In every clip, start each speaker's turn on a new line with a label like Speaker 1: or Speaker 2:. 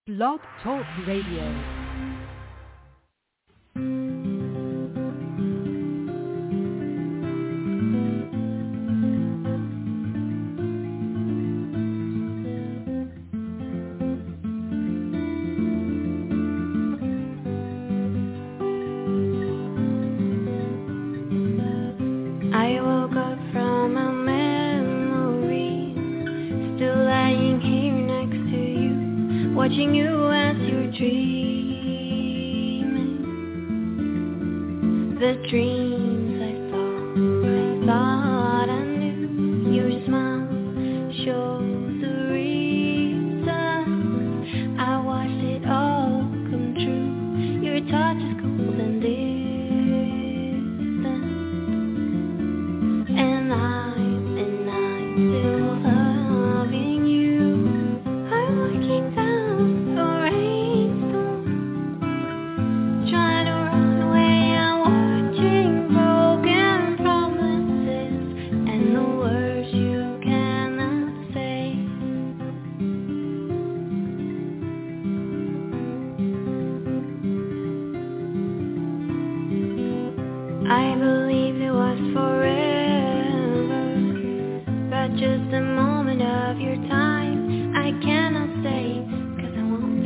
Speaker 1: Blog Talk Radio.
Speaker 2: Watching you as you're dreaming, the dreams I thought I knew. Your smile shows the reason I watched it all come true. Your touch is cold and distant, and I'm still loving you. I'm looking down. I believed it was forever, but just a moment of your time. I cannot stay, 'cause I want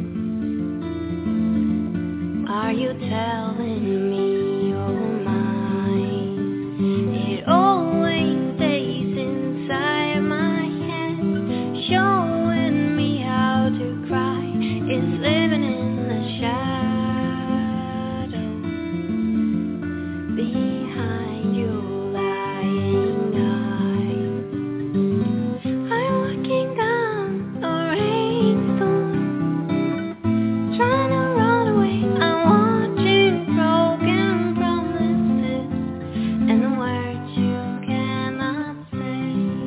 Speaker 2: to. Are you telling me you're mine? It always stays inside my head, showing me how to cry. It's living in the shadows. Behind your lying eyes, I'm looking down the rainstorm, trying to run away. I'm watching broken promises and the words you cannot say.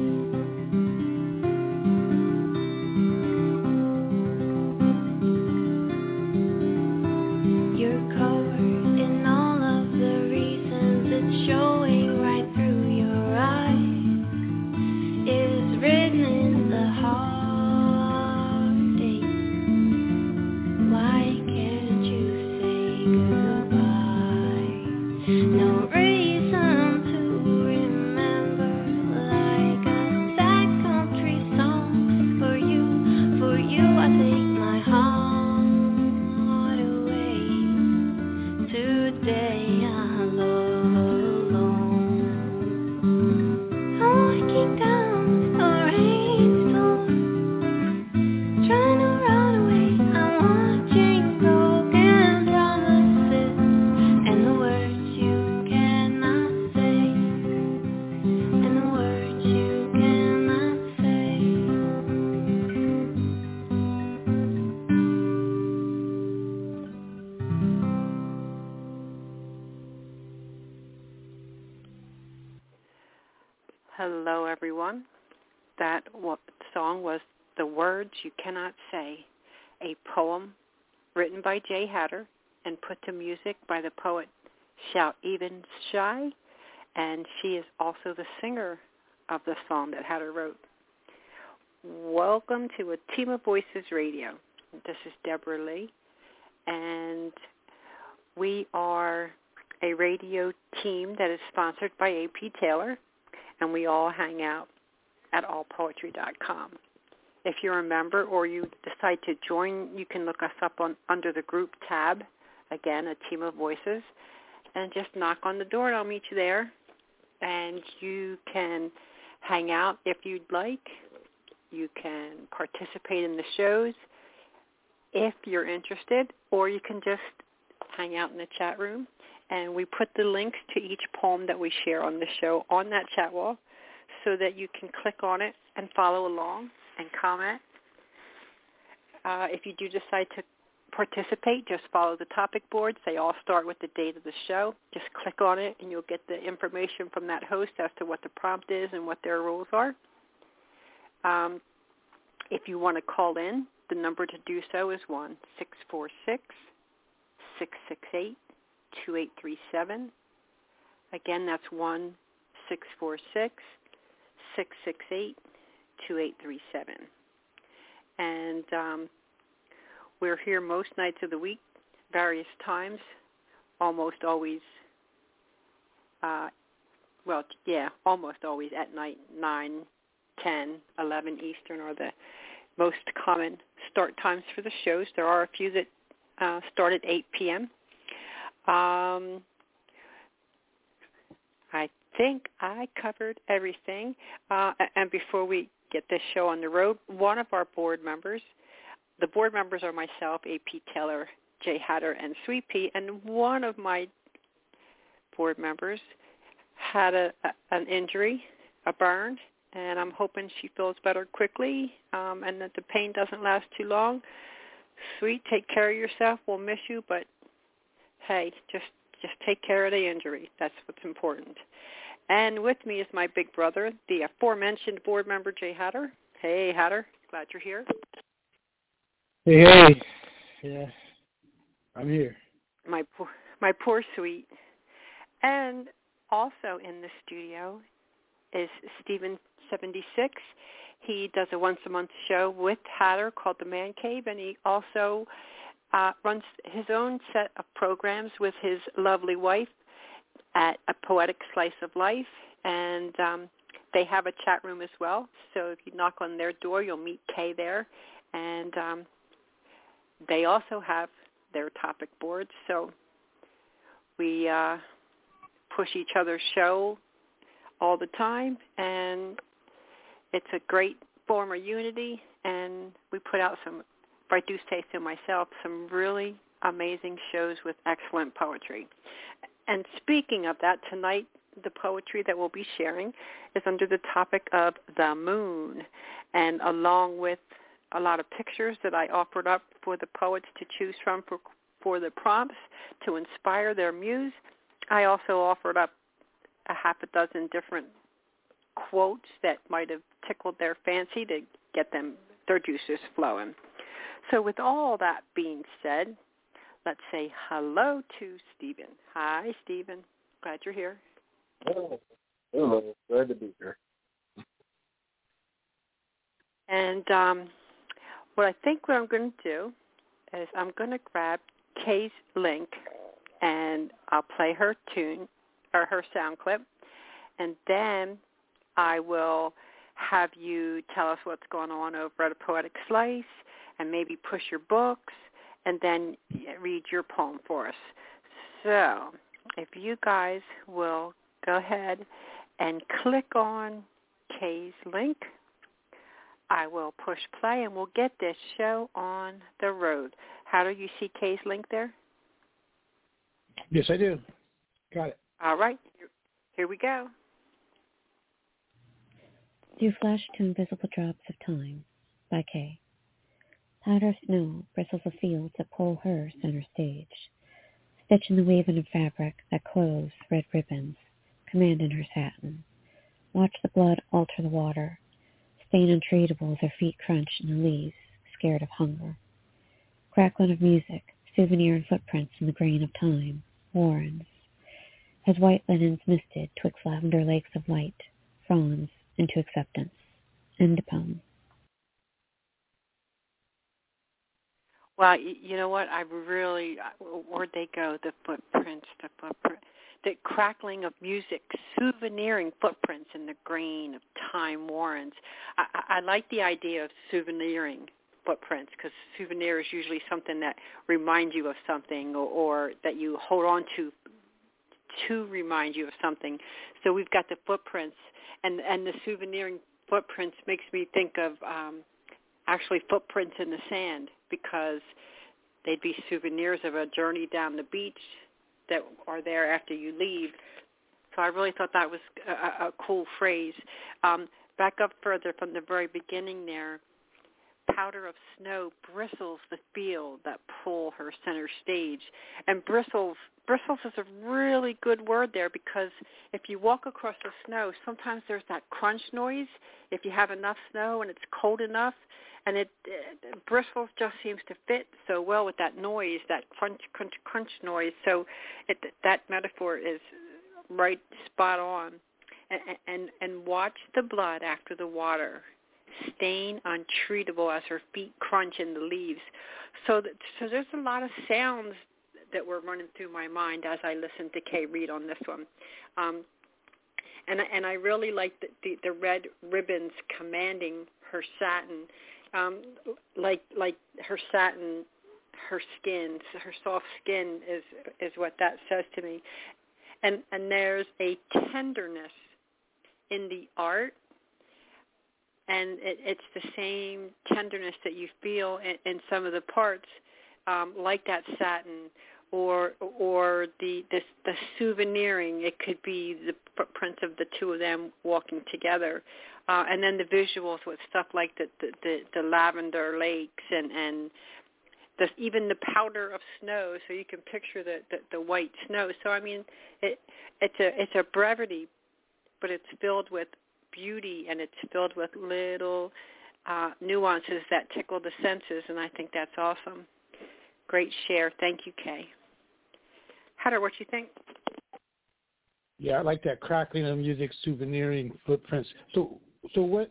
Speaker 2: You're covered in all of the reasons, it's showing right through your eyes. It's written in the heartache. Why can't you say goodbye? No reason to remember, like a sad country song. For you I take my heart away. Today I'm alone. I'm looking down the rainstorm, trying to run away. I'm watching broken promises and the words you cannot say, and the words you cannot say.
Speaker 3: Hello, everyone. That song was The Words You Cannot Say, a poem written by Jay Hatter and put to music by the poet Shout Even Shy, and she is also the singer of the song that Hatter wrote. Welcome to A Team of Voices Radio. This is Deborah Lee, and we are a radio team that is sponsored by A.P. Taylor, and we all hang out at allpoetry.com. If you're a member or you decide to join, you can look us up under the group tab, again, A Team of Voices, and just knock on the door and I'll meet you there. And you can hang out if you'd like. You can participate in the shows if you're interested, or you can just hang out in the chat room. And we put the links to each poem that we share on the show on that chat wall so that you can click on it and follow along and comment. If you do decide to participate, just follow the topic boards. They all start with the date of the show. Just click on it and you'll get the information from that host as to what the prompt is and what their rules are. If you want to call in, the number to do so is 1-646-668-2837. Again, that's 1-646-668-2837. And We're here most nights of the week, various times, almost always, almost always at night, 9, 10, 11 Eastern are the most common start times for the shows. There are a few that start at 8 p.m. I think I covered everything. And before we get this show on the road, one of our board members, the board members are myself, A.P. Taylor, Jay Hatter, and Sweet Pea, and one of my board members had an injury, a burn, and I'm hoping she feels better quickly and that the pain doesn't last too long. Sweet, take care of yourself. We'll miss you, but hey, just take care of the injury. That's what's important. And with me is my big brother, the aforementioned board member, Jay Hatter. Hey, Hatter, glad you're here.
Speaker 4: Hey. Yeah, I'm here.
Speaker 3: My poor Sweet. And also in the studio is Steven76. He does a once-a-month show with Hatter called The Man Cave, and he also runs his own set of programs with his lovely wife at A Poetic Slice of Life, and they have a chat room as well. So if you knock on their door, you'll meet Kay there, and they also have their topic boards. So we push each other's show all the time, and it's a great form of unity, and we put out some, if I do say so myself, some really amazing shows with excellent poetry. And speaking of that, tonight the poetry that we'll be sharing is under the topic of the moon, and along with a lot of pictures that I offered up for the poets to choose from for the prompts to inspire their muse, I also offered up a half a dozen different quotes that might have tickled their fancy to get their juices flowing. So with all that being said, let's say hello to Stephen. Hi, Stephen. Glad you're here.
Speaker 4: Hello. Glad to be here.
Speaker 3: And what I'm going to do is I'm going to grab Kay's link, and I'll play her tune or her sound clip, and then I will have you tell us what's going on over at A Poetic Slice and maybe push your books and then read your poem for us. So if you guys will go ahead and click on Kay's link, I will push play and we'll get this show on the road. How do you see Kay's link there?
Speaker 4: Yes, I do. Got it.
Speaker 3: All right. Here we go.
Speaker 1: Through flash to invisible drops of time, by Kay. Powder snow bristles of fields that pull her center stage. Stitch in the weaving of fabric that clothes red ribbons, command in her satin. Watch the blood alter the water, stain untreatable as her feet crunch in the leaves, scared of hunger. Crackling of music, souvenir and footprints in the grain of time, warrens. As white linens misted twixt lavender lakes of light, fronds into acceptance. End poem.
Speaker 3: Well, you know what? Where'd they go? The footprints, the crackling of music, souveniring footprints in the grain of time warrens. I like the idea of souveniring footprints because souvenir is usually something that reminds you of something or that you hold on to remind you of something. So we've got the footprints, and the souveniring footprints makes me think of actually footprints in the sand because they'd be souvenirs of a journey down the beach that are there after you leave. So I really thought that was a cool phrase. Back up further from the very beginning there, powder of snow bristles the field that pull her center stage. And bristles is a really good word there because if you walk across the snow, sometimes there's that crunch noise if you have enough snow and it's cold enough, and it bristles just seems to fit so well with that noise, that crunch, crunch, crunch noise. So that metaphor is right spot on. And watch the blood after the water, stain untreatable as her feet crunch in the leaves. so there's a lot of sounds that were running through my mind as I listened to Kay read on this one. And I really like the red ribbons commanding her satin, like her satin, her skin, her soft skin is what that says to me. And there's a tenderness in the art, and it's the same tenderness that you feel in some of the parts, like that satin. Or the souveniring. It could be the footprints of the two of them walking together, and then the visuals with stuff like the lavender lakes and even the powder of snow, so you can picture the white snow. So I mean, it's a brevity, but it's filled with beauty, and it's filled with little nuances that tickle the senses, and I think that's awesome. Great share. Thank you, Kay. Hunter, what you think?
Speaker 4: Yeah, I like that crackling of music, souveniring footprints. So what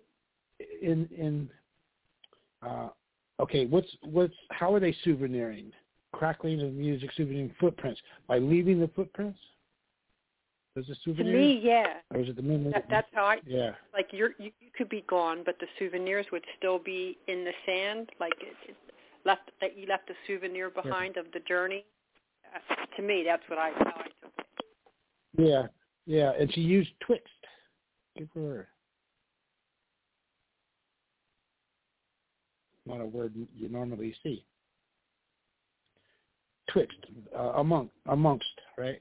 Speaker 4: how are they souveniring? Crackling of music, souveniring footprints by leaving the footprints? Does the souvenir?
Speaker 3: To me, yeah.
Speaker 4: Or is it the memory?
Speaker 3: That's how I.
Speaker 4: Yeah.
Speaker 3: Like you could be gone, but the souvenirs would still be in the sand. Like you left a souvenir behind of the journey. To me, that's how I took it.
Speaker 4: Yeah, and she used twixt. Good for her. Not a word you normally see. Twixt, amongst, right?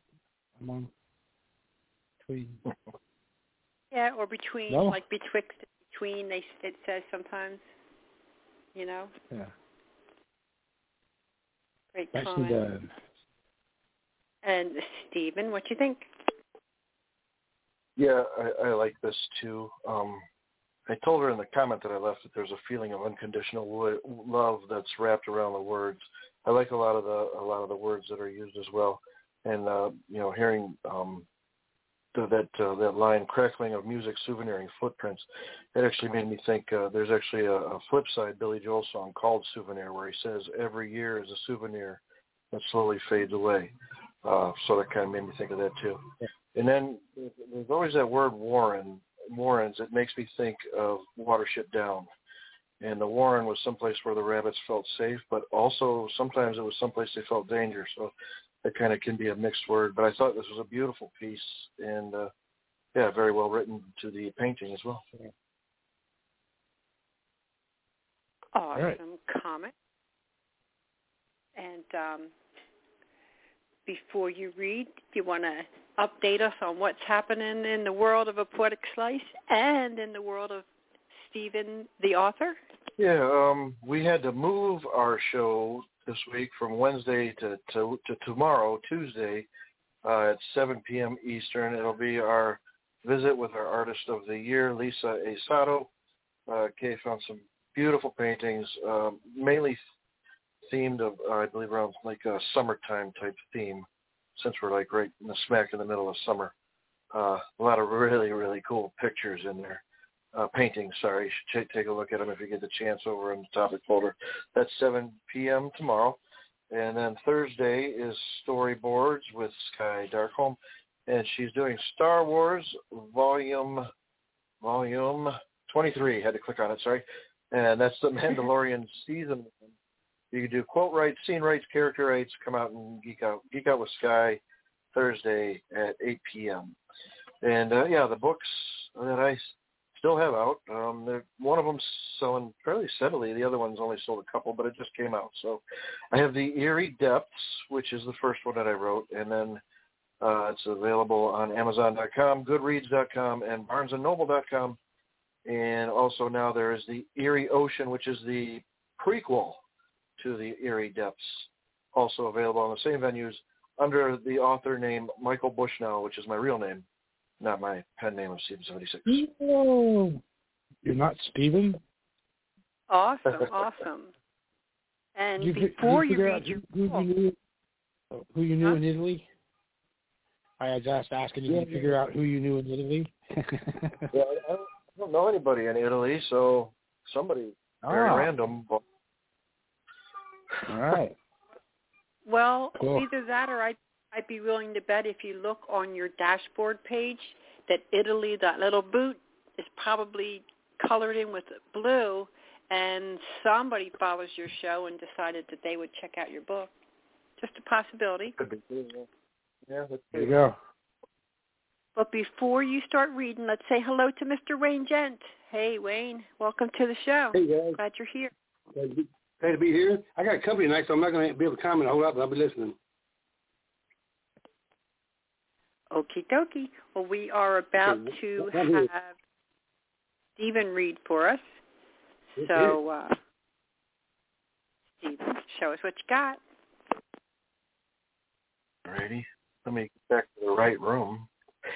Speaker 4: Between.
Speaker 3: Yeah, or between,
Speaker 4: no?
Speaker 3: Like betwixt, between. It says sometimes. Yeah. Great comment.
Speaker 4: Done.
Speaker 3: And Stephen, what do you think?
Speaker 5: Yeah, I like this too. I told her in the comment that I left that there's a feeling of unconditional love that's wrapped around the words. I like a lot of the words that are used as well, and hearing that line, crackling of music, souveniring footprints. It actually made me think. There's actually a flip side Billy Joel song called "Souvenir," where he says every year is a souvenir that slowly fades away. So that kind of made me think of that too. And then there's always that word Warrens. It makes me think of Watership Down. And the Warren was someplace where the rabbits felt safe, but also sometimes it was someplace they felt danger. So that kind of can be a mixed word. But I thought this was a beautiful piece and, very well written to the painting as well.
Speaker 3: Awesome comment. And before you read, do you want to update us on what's happening in the world of A Poetic Slice and in the world of Stephen, the author?
Speaker 5: Yeah, we had to move our show this week from Wednesday to tomorrow, Tuesday, at 7 p.m. Eastern. It'll be our visit with our artist of the year, Lisa Asato. Kay found some beautiful paintings, mainly themed of, I believe, around like a summertime type theme, since we're like right in the smack in the middle of summer. A lot of really, really cool pictures in there. Paintings, sorry. You should take a look at them if you get the chance over in the topic folder. That's 7 p.m. tomorrow. And then Thursday is storyboards with Sky Darkholm. And she's doing Star Wars Volume 23. Had to click on it, sorry. And that's the Mandalorian season. You can do quote rights, scene rights, character rights, come out and geek out with Sky Thursday at 8 p.m. And, the books that I still have out, one of them's selling fairly steadily. The other one's only sold a couple, but it just came out. So I have the Eerie Depths, which is the first one that I wrote, and then it's available on Amazon.com, Goodreads.com, and BarnesandNoble.com. And also now there is the Eerie Ocean, which is the prequel to the Eerie Depths, also available on the same venues under the author name Michael Bushnell, which is my real name, not my pen name of Stephen76.
Speaker 4: No, you're not Stephen?
Speaker 3: Awesome. And before you read your book,
Speaker 4: who you knew in Italy? I was just asking you to figure out who you knew in Italy.
Speaker 5: I don't know anybody in Italy, so somebody very random.
Speaker 4: All right.
Speaker 3: Well,
Speaker 4: Cool.
Speaker 3: either that or I'd be willing to bet if you look on your dashboard page that Italy, that little boot, is probably colored in with blue, and somebody follows your show and decided that they would check out your book. Just a possibility.
Speaker 5: Could be. Yeah, that's
Speaker 4: There you go.
Speaker 3: But before you start reading, let's say hello to Mr. Wayne Gent. Hey, Wayne, welcome to the show.
Speaker 6: Hey, guys.
Speaker 3: Glad you're here.
Speaker 6: Glad to be here. I got company tonight, so I'm not going to be able to comment a whole lot, but I'll be listening.
Speaker 3: Okie dokie. Well, we are about to have Stephen read for us. So, Stephen, show us what you got.
Speaker 5: Alrighty. Let me get back to the right room.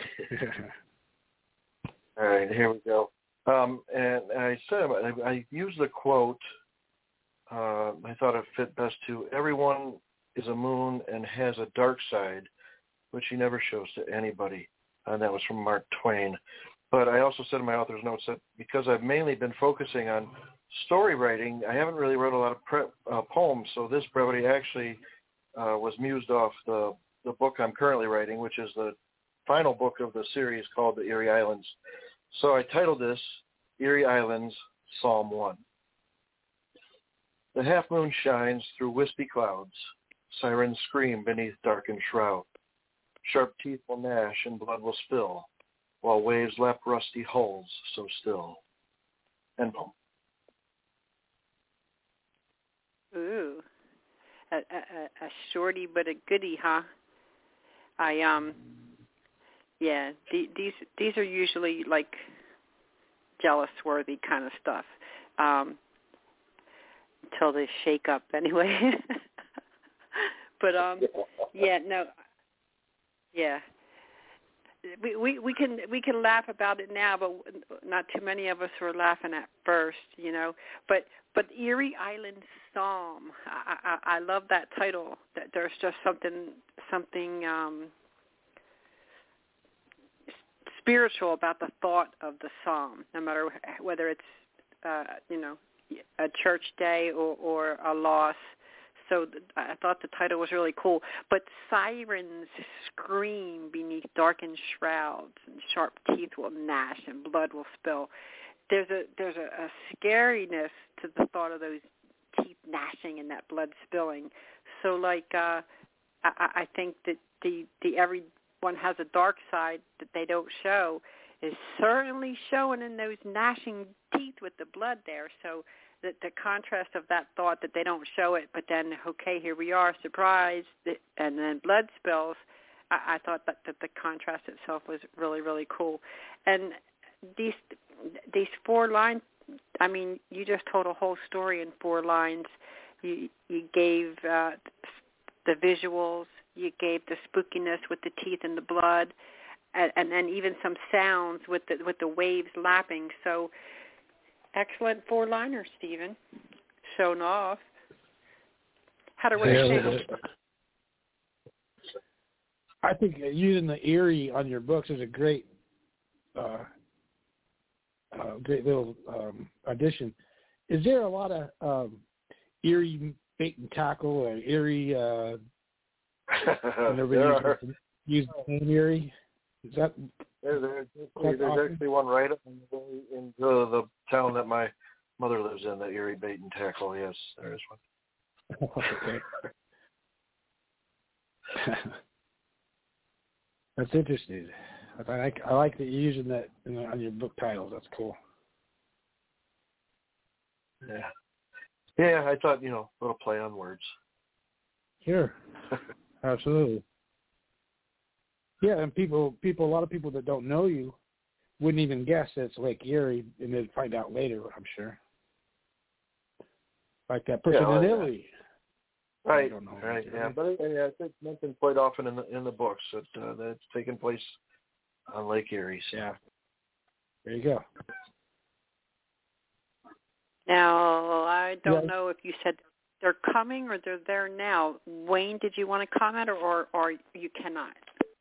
Speaker 5: All right, here we go. And I said, I used the quote, I thought it fit best to, everyone is a moon and has a dark side, which he never shows to anybody. And that was from Mark Twain. But I also said in my author's notes that because I've mainly been focusing on story writing, I haven't really wrote a lot of poems. So this brevity actually was mused off the book I'm currently writing, which is the final book of the series called The Erie Islands. So I titled this Erie Islands, Psalm 1. The half moon shines through wispy clouds. Sirens scream beneath darkened shroud. Sharp teeth will gnash and blood will spill, while waves lap rusty hulls so still. End poem.
Speaker 3: Ooh, a shorty but a goodie, huh? These are usually like jealous-worthy kind of stuff, until they shake up anyway. But we can laugh about it now, but not too many of us were laughing at first, you know. But Erie Island Psalm, I love that title. That there's just something spiritual about the thought of the psalm, no matter whether it's a church day or a loss. So I thought the title was really cool. But sirens scream beneath darkened shrouds, and sharp teeth will gnash and blood will spill. There's a scariness to the thought of those teeth gnashing and that blood spilling. So I think that the everyone has a dark side that they don't show is certainly showing in those gnashing teeth with the blood there. So the contrast of that thought that they don't show it, but then, okay, here we are, surprised, and then blood spills, I thought that the contrast itself was really, really cool. And these 4 lines, I mean, you just told a whole story in 4 lines. You gave the visuals, you gave the spookiness with the teeth and the blood, and then even some sounds with the waves lapping. So excellent 4-liner, Stephen. Shown off. How do we say?
Speaker 4: I think using the Erie on your books is a great little addition. Is there a lot of Erie bait and tackle or Erie? Use the name Erie. Is that?
Speaker 5: There's actually one right up into the town that my mother lives in, the Erie Bait and Tackle. Yes, there is one.
Speaker 4: Okay. That's interesting. I like that you're using that on your book titles. That's cool.
Speaker 5: Yeah, I thought, a little play on words.
Speaker 4: Sure. Absolutely. Yeah, and a lot of people that don't know you wouldn't even guess that it's Lake Erie, and they'd find out later, I'm sure. Like that person in Italy.
Speaker 5: Right, yeah. But it's mentioned quite often in the books that it's taken place on Lake Erie. So.
Speaker 4: Yeah. There you go.
Speaker 3: Now, I don't know if you said they're coming or they're there now. Wayne, did you want to comment or you cannot?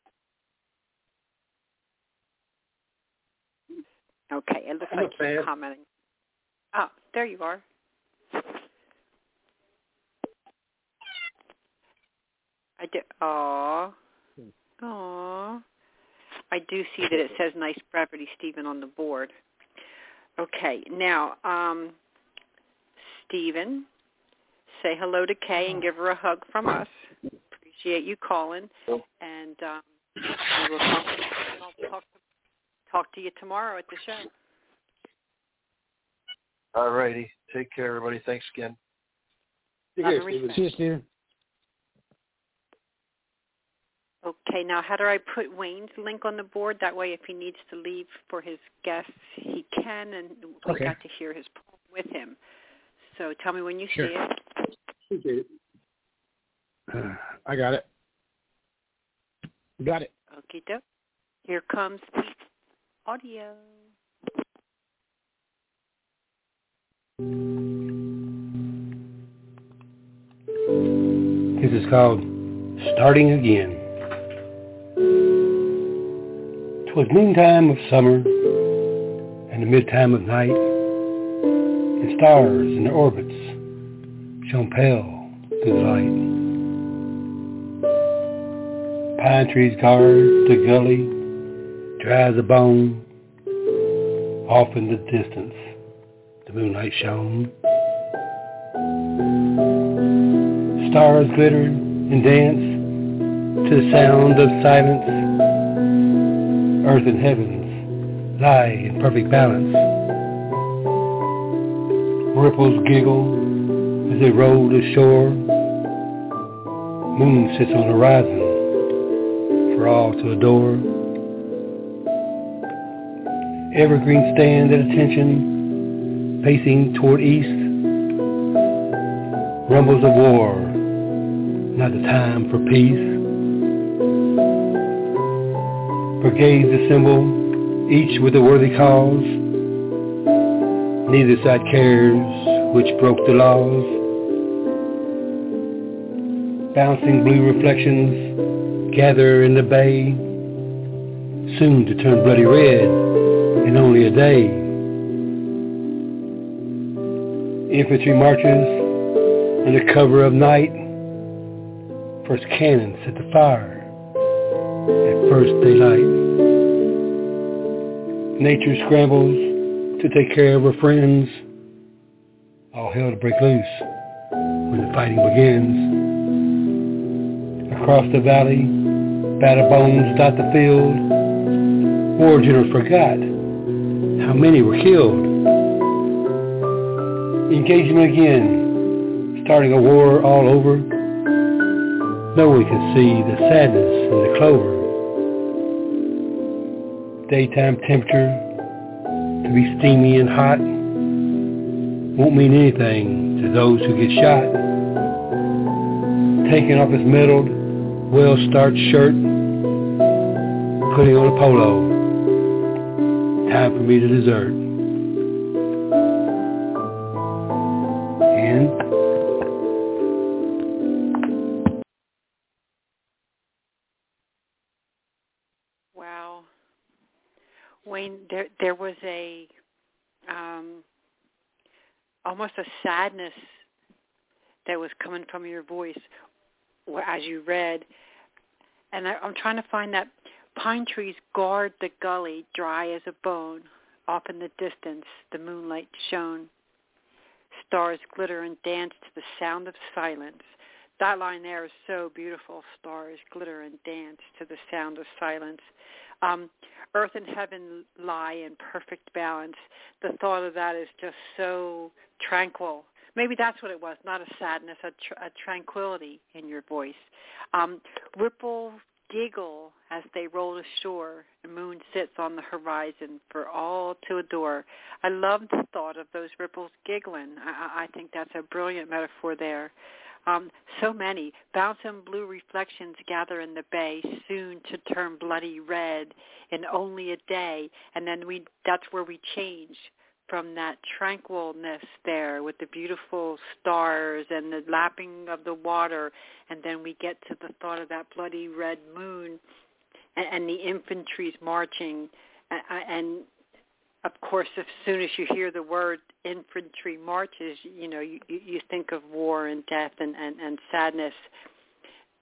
Speaker 3: Okay, it looks like you're commenting. Oh, there you are. I do. Aww. I do see that it says nice brevity, Stephen, on the board. Okay, now, Stephen, say hello to Kay and give her a hug from us. Appreciate you calling, and we will talk to you tomorrow at the show.
Speaker 5: All righty. Take care, everybody. Thanks again.
Speaker 6: See you, Stephen.
Speaker 3: Okay, now how do I put Wayne's link on the board? That way if he needs to leave for his guests, he can, and we got to hear his poem with him. So tell me when you see it.
Speaker 6: Okay.
Speaker 4: I got it. Got it.
Speaker 3: Okie doke. Here comes the audio.
Speaker 6: This is called Starting Again. 'Twas noontime of summer and the midtime of night, and stars in their orbits shone pale through the light. Pine trees guard the gully, dry as a bone. Off in the distance, the moonlight shone. Stars glittered and danced to the sound of silence. Earth and heavens lie in perfect balance. Ripples giggle as they roll to shore. Moon sits on the horizon for all to adore. Evergreens stand at attention, facing toward east. Rumbles of war, not the time for peace. Brigades assemble, each with a worthy cause. Neither side cares which broke the laws. Bouncing blue reflections gather in the bay, soon to turn bloody red in only a day. Infantry marches under cover of night. First cannon set the fire at first daylight. Nature scrambles to take care of her friends. All hell to break loose when the fighting begins. Across the valley, battle bones dot the field. War generals forgot how many were killed. Engagement again, starting a war all over. No one can see the sadness in the clover. Daytime temperature to be steamy and hot won't mean anything to those who get shot. Taking off his metaled, well-starched shirt, putting on a polo. Time for me to desert. And
Speaker 3: Wow. Wayne, there was a almost a sadness that was coming from your voice as you read, and I'm trying to find that. Pine trees guard the gully, dry as a bone. Off in the distance, the moonlight shone. Stars glitter and dance to the sound of silence. That line there is so beautiful. Stars glitter and dance to the sound of silence. Earth and heaven lie in perfect balance. The thought of that is just so tranquil. Maybe that's what it was, not a sadness, a tranquility in your voice. Ripples giggle as they roll ashore. The moon sits on the horizon for all to adore. I love the thought of those ripples giggling. I think that's a brilliant metaphor there. So many bouncing blue reflections gather in the bay, soon to turn bloody red in only a day. And then that's where we change from that tranquilness there with the beautiful stars and the lapping of the water, and then we get to the thought of that bloody red moon and the infantry's marching. And of course, as soon as you hear the word infantry marches, you think of war and death and sadness.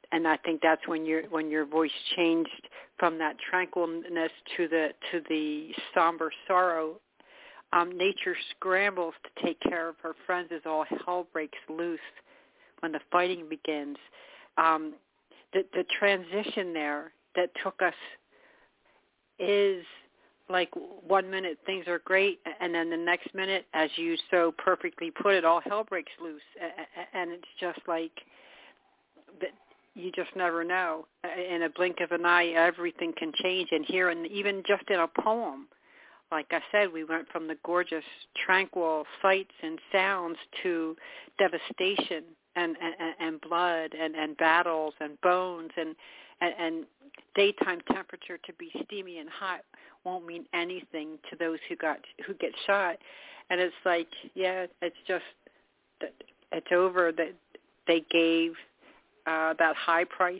Speaker 3: I think that's when your voice changed from that tranquilness to the somber sorrow. Nature scrambles to take care of her friends as all hell breaks loose when the fighting begins. The transition there that took us is like 1 minute things are great, and then the next minute, as you so perfectly put it, all hell breaks loose, and it's just like that. You just never know. In a blink of an eye, everything can change. And here, and even just in a poem, like I said, we went from the gorgeous, tranquil sights and sounds to devastation and blood and battles and bones and daytime temperature to be steamy and hot won't mean anything to those who get shot. And it's like, yeah, it's just it's over. That they gave that high price.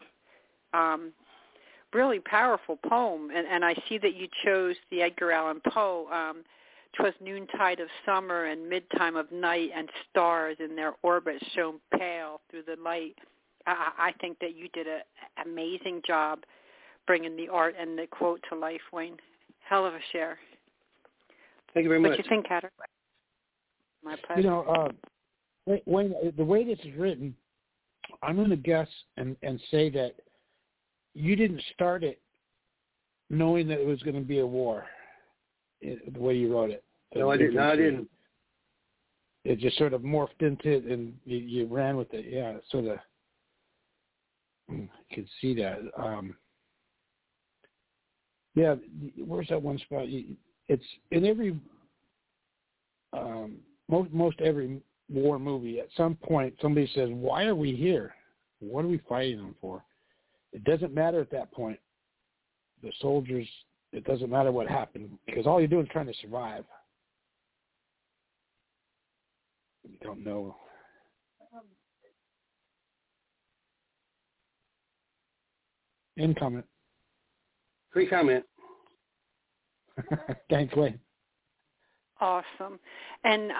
Speaker 3: Really powerful poem, and I see that you chose the Edgar Allan Poe. 'Twas noontide of summer and midtime of night, and stars in their orbits shone pale through the light. I think that you did an amazing job bringing the art and the quote to life, Wayne. Hell of a share.
Speaker 6: Thank you very much.
Speaker 3: What do you think, Hatter? My pleasure.
Speaker 4: You know, Wayne, the way this is written, I'm going to guess and say that you didn't start it knowing that it was going to be a war, the way you wrote it.
Speaker 6: No, I didn't.
Speaker 4: It just sort of morphed into it, and you ran with it. Yeah, sort of. I could see that. Yeah, where's that one spot? It's in every, most every war movie. At some point, somebody says, "Why are we here? What are we fighting them for?" It doesn't matter at that point. The soldiers, it doesn't matter what happened, because all you're doing is trying to survive. You don't know. End comment.
Speaker 6: Free comment.
Speaker 4: Thanks, Wayne.
Speaker 3: Awesome. And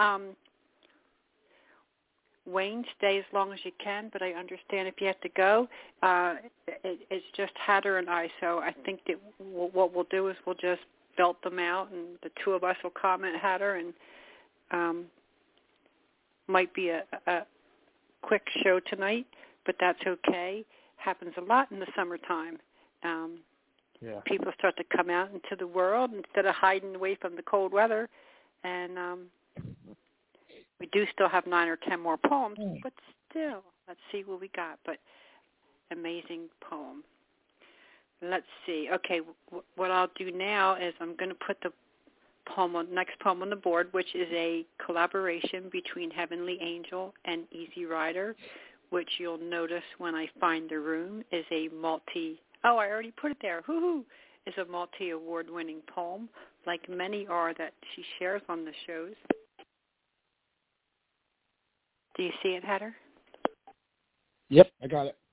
Speaker 3: Wayne, stay as long as you can, but I understand if you have to go. It's just Hatter and I, so I think that what we'll do is we'll just belt them out, and the two of us will comment, Hatter, and might be a quick show tonight, but that's okay. Happens a lot in the summertime.
Speaker 4: Yeah.
Speaker 3: People start to come out into the world instead of hiding away from the cold weather, and we do still have 9 or 10 more poems, but still, let's see what we got. But amazing poem. Let's see. Okay, what I'll do now is I'm going to put the next poem on the board, which is a collaboration between Heavenly Angel and Easy Rider, which you'll notice when I find the room is a I already put it there. Hoo-hoo! Is a multi-award-winning poem, like many are that she shares on the shows. Do you see it, Hatter?
Speaker 4: Yep, I got it.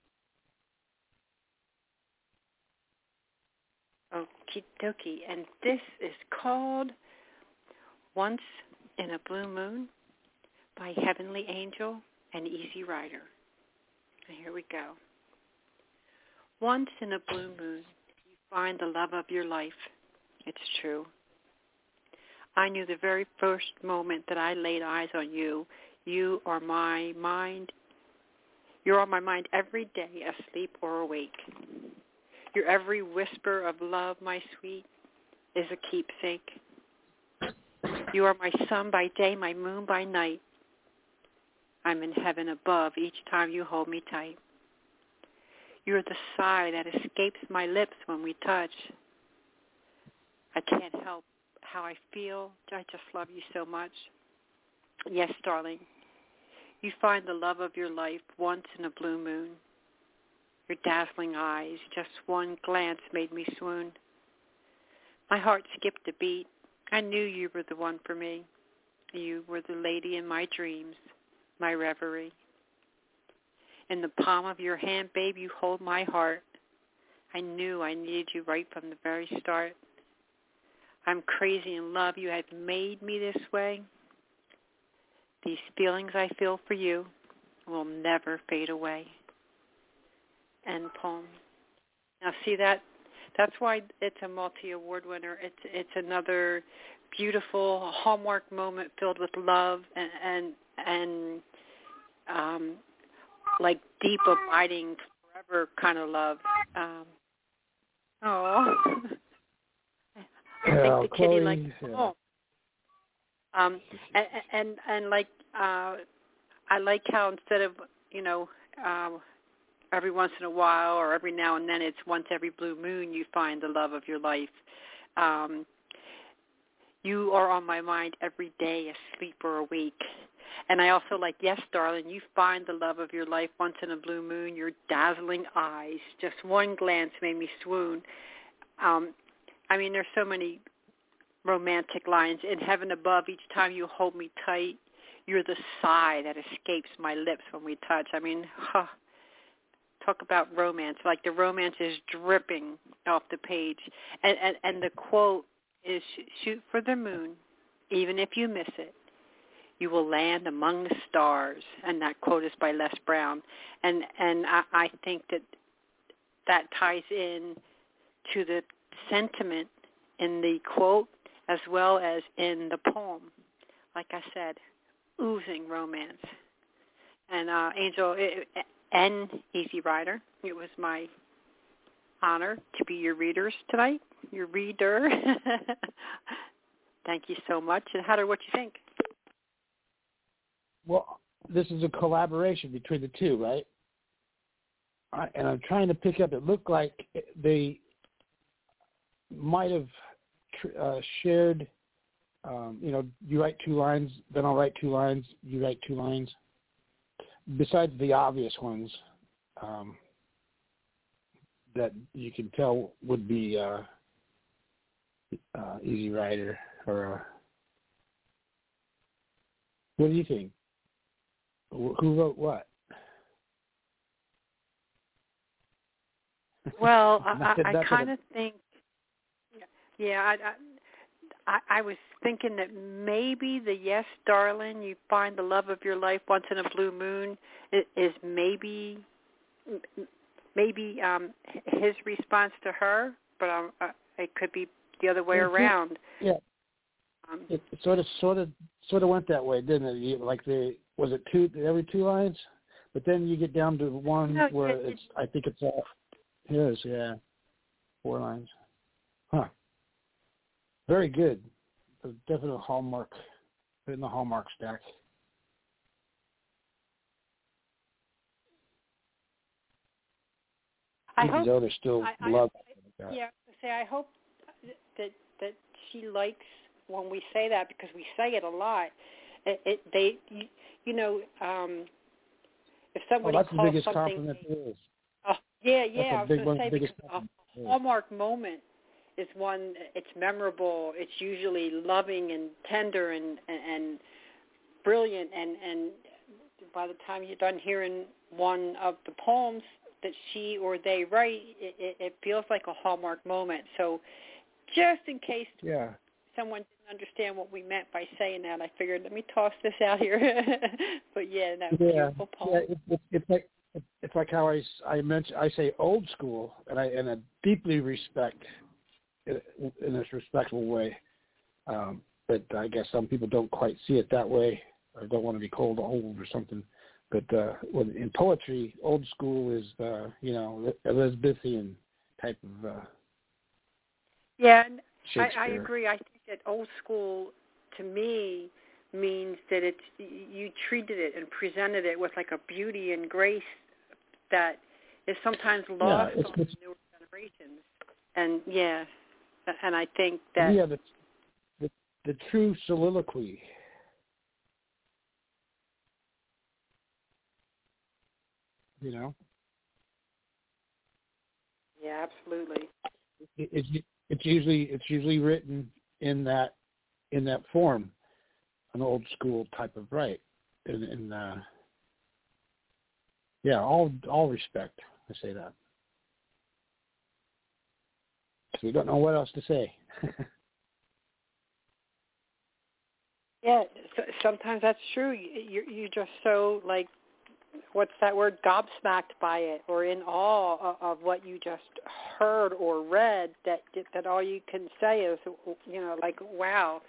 Speaker 3: Okie dokie. And this is called Once in a Blue Moon by Heavenly Angel and Easy Rider. And here we go. Once in a blue moon, you find the love of your life. It's true. I knew the very first moment that I laid eyes on you. You are my mind. You're on my mind every day, asleep or awake. Your every whisper of love, my sweet, is a keepsake. You are my sun by day, my moon by night. I'm in heaven above each time you hold me tight. You're the sigh that escapes my lips when we touch. I can't help how I feel. I just love you so much. Yes, darling. You find the love of your life once in a blue moon. Your dazzling eyes, just one glance made me swoon. My heart skipped a beat. I knew you were the one for me. You were the lady in my dreams, my reverie. In the palm of your hand, babe, you hold my heart. I knew I needed you right from the very start. I'm crazy in love. You had made me this way. These feelings I feel for you will never fade away. end poem. Now, see that? That's why it's a multi-award winner. It's another beautiful Hallmark moment filled with love and like deep, abiding, forever kind of love. I think the kitty
Speaker 4: Chloe,
Speaker 3: likes the poem. And like I like how instead of every once in a while or every now and then, it's once every blue moon you find the love of your life. You are on my mind every day, asleep or awake. And I also like, yes, darling, you find the love of your life once in a blue moon. Your dazzling eyes, just one glance made me swoon. There's so many romantic lines. In heaven above, each time you hold me tight, you're the sigh that escapes my lips when we touch. Talk about romance. Like the romance is dripping off the page. And the quote is, shoot for the moon, even if you miss it. You will land among the stars. And that quote is by Les Brown. And I think that ties in to the sentiment in the quote as well as in the poem. Like I said, oozing romance. And Angel and Easy Rider, it was my honor to be your readers tonight, your reader. Thank you so much. And Heather, what do you think?
Speaker 4: Well, this is a collaboration between the two, right? And I'm trying to pick up, it looked like they might have shared, you write 2 lines, then I'll write 2 lines, you write 2 lines. Besides the obvious ones that you can tell would be Easy Rider or what do you think? Who wrote what?
Speaker 3: Well, I kind of think, I was thinking that maybe the yes, darling, you find the love of your life once in a blue moon is maybe his response to her, but it could be the other way around.
Speaker 4: Yeah. It sort of went that way, didn't it? Like was it 2 every 2 lines? But then you get down to one where I think it's all his, 4 lines. Huh. Very good. A definite Hallmark, in the Hallmark stack.
Speaker 3: I hope
Speaker 4: there's still love.
Speaker 3: I hope that she likes when we say that, because we say it a lot. If somebody
Speaker 4: that's
Speaker 3: calls
Speaker 4: the biggest
Speaker 3: something,
Speaker 4: compliment there is.
Speaker 3: I was going to say, because a Hallmark moment is one, it's memorable, it's usually loving and tender and brilliant, and by the time you're done hearing one of the poems that she or they write, it feels like a Hallmark moment. So just in case someone didn't understand what we meant by saying that, I figured, let me toss this out here. But that was a beautiful poem.
Speaker 4: Yeah, it's like how I mentioned, I say old school, and I deeply respect in a respectful way. But I guess some people don't quite see it that way, or don't want to be called old or something. But in poetry, old school is Elizabethan type of.
Speaker 3: I agree. I think that old school, to me, means that you treated it and presented it with like a beauty and grace that is sometimes lost on the newer generations. And and I think that
Speaker 4: the true soliloquy.
Speaker 3: Yeah, absolutely.
Speaker 4: It's usually written in that form, an old school type of right. All respect. I say that. So we don't know what else to say.
Speaker 3: Sometimes that's true. You're just so what's that word, gobsmacked by it, or in awe of what you just heard or read, that all you can say is, like, wow.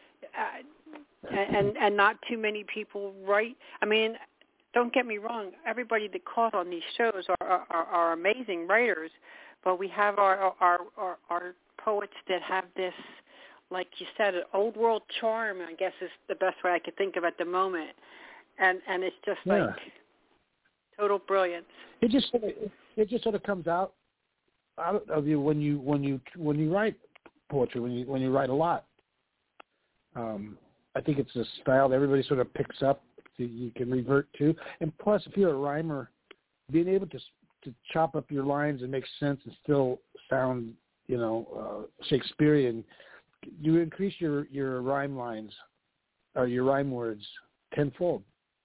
Speaker 3: And not too many people write. I mean, don't get me wrong, everybody that calls on these shows are amazing writers, but we have our poets that have this, like you said, an old world charm, I guess is the best way I could think of at the moment. And it's just like total brilliance.
Speaker 4: It just sort of comes out of you when you write poetry, when you write a lot. I think it's a style that everybody sort of picks up, that you can revert to. And plus, if you're a rhymer, being able to chop up your lines and make sense and still sound, Shakespearean, you increase your rhyme lines or your rhyme words tenfold.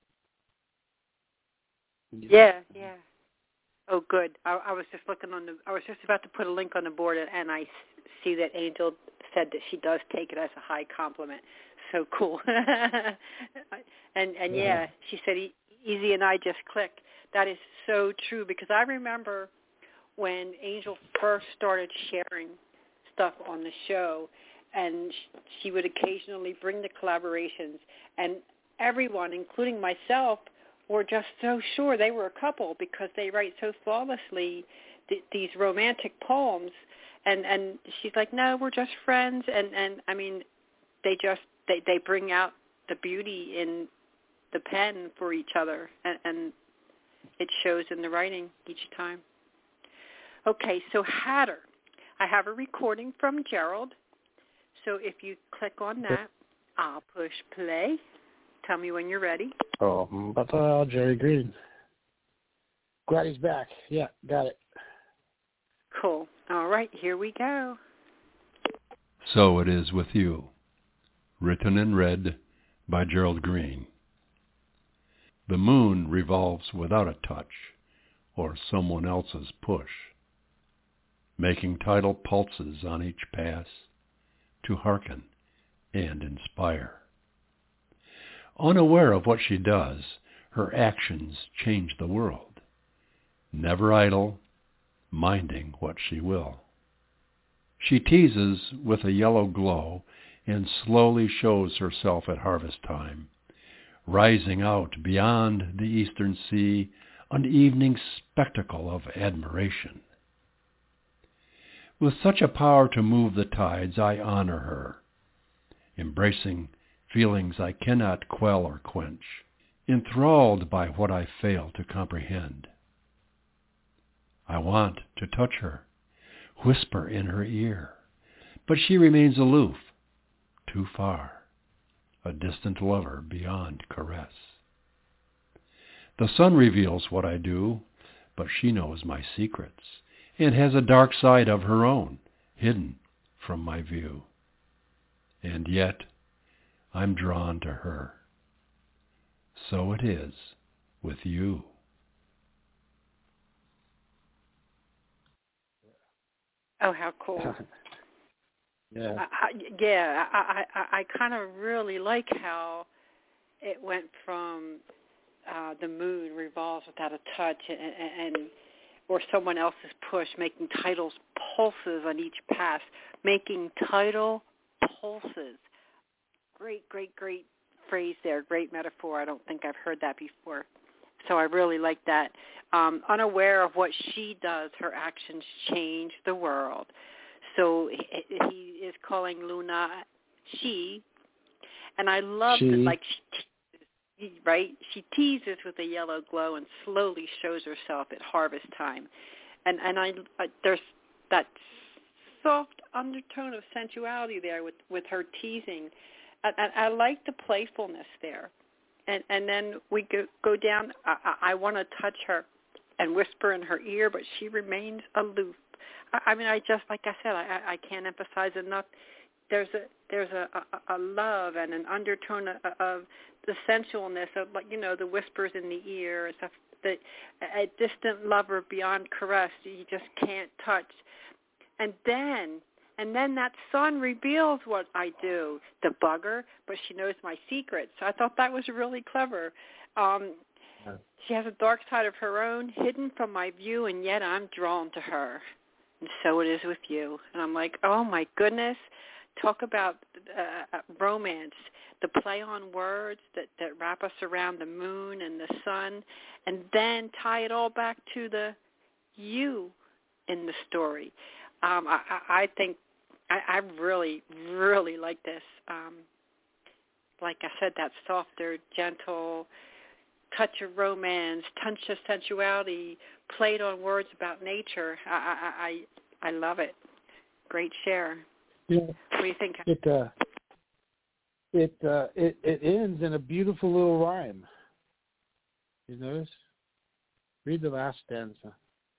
Speaker 3: Yeah. Oh, good. I was just looking I was just about to put a link on the board, and I see that Angel said that she does take it as a high compliment. So cool. and yeah, she said, Easy and I just clicked. That is so true, because I remember when Angel first started sharing stuff on the show, and she would occasionally bring the collaborations, and everyone, including myself, were just so sure they were a couple because they write so flawlessly these romantic poems. And she's like, no, we're just friends. And I mean, they bring out the beauty in the pen for each other, and it shows in the writing each time. Okay, so Hatter. I have a recording from Gerald. So if you click on that, I'll push play. Tell me when you're ready.
Speaker 4: Oh, but Jerry Green. Glad he's back. Yeah, got it.
Speaker 3: Cool. All right, here we go.
Speaker 7: So It Is With You, written and read by Gerald Green. The moon revolves without a touch or someone else's push, making tidal pulses on each pass to hearken and inspire. Unaware of what she does, her actions change the world, never idle, minding what she will. She teases with a yellow glow and slowly shows herself at harvest time, rising out beyond the eastern sea, an evening spectacle of admiration. With such a power to move the tides, I honor her, embracing feelings I cannot quell or quench, enthralled by what I fail to comprehend. I want to touch her, whisper in her ear, but she remains aloof, too far, a distant lover beyond caress. The sun reveals what I do, but she knows my secrets, and has a dark side of her own, hidden from my view. And yet, I'm drawn to her. So it is with you.
Speaker 3: Oh, how cool.
Speaker 4: Yeah.
Speaker 3: I kind of really like how it went from the moon revolves without a touch and or someone else's push, making titles pulses on each pass, making tidal pulses. Great phrase there, great metaphor. I don't think I've heard that before. So I really like that. Unaware of what she does, her actions change the world. So he is calling Luna she, and I love that, like, she teases with a yellow glow and slowly shows herself at harvest time. And I there's that soft undertone of sensuality there with her teasing. I like the playfulness there. And then we go down. I want to touch her and whisper in her ear, but she remains aloof. I mean, I just, like I said, I can't emphasize enough. There's a love and an undertone of the sensualness of, like, the whispers in the ear and stuff. That a distant lover beyond caress, you just can't touch. And then that sun reveals what I do, the bugger, but she knows my secret. So I thought that was really clever. She has a dark side of her own, hidden from my view, and yet I'm drawn to her. And so it is with you. And I'm like, oh, my goodness. Talk about romance, the play on words that wrap us around the moon and the sun, and then tie it all back to the you in the story. I think I really, really like this. Like I said, that softer, gentle touch of romance, touch of sensuality, played on words about nature. I love it. Great share.
Speaker 4: Yeah.
Speaker 3: What do you think?
Speaker 4: It ends in a beautiful little rhyme. You notice? Read the last stanza.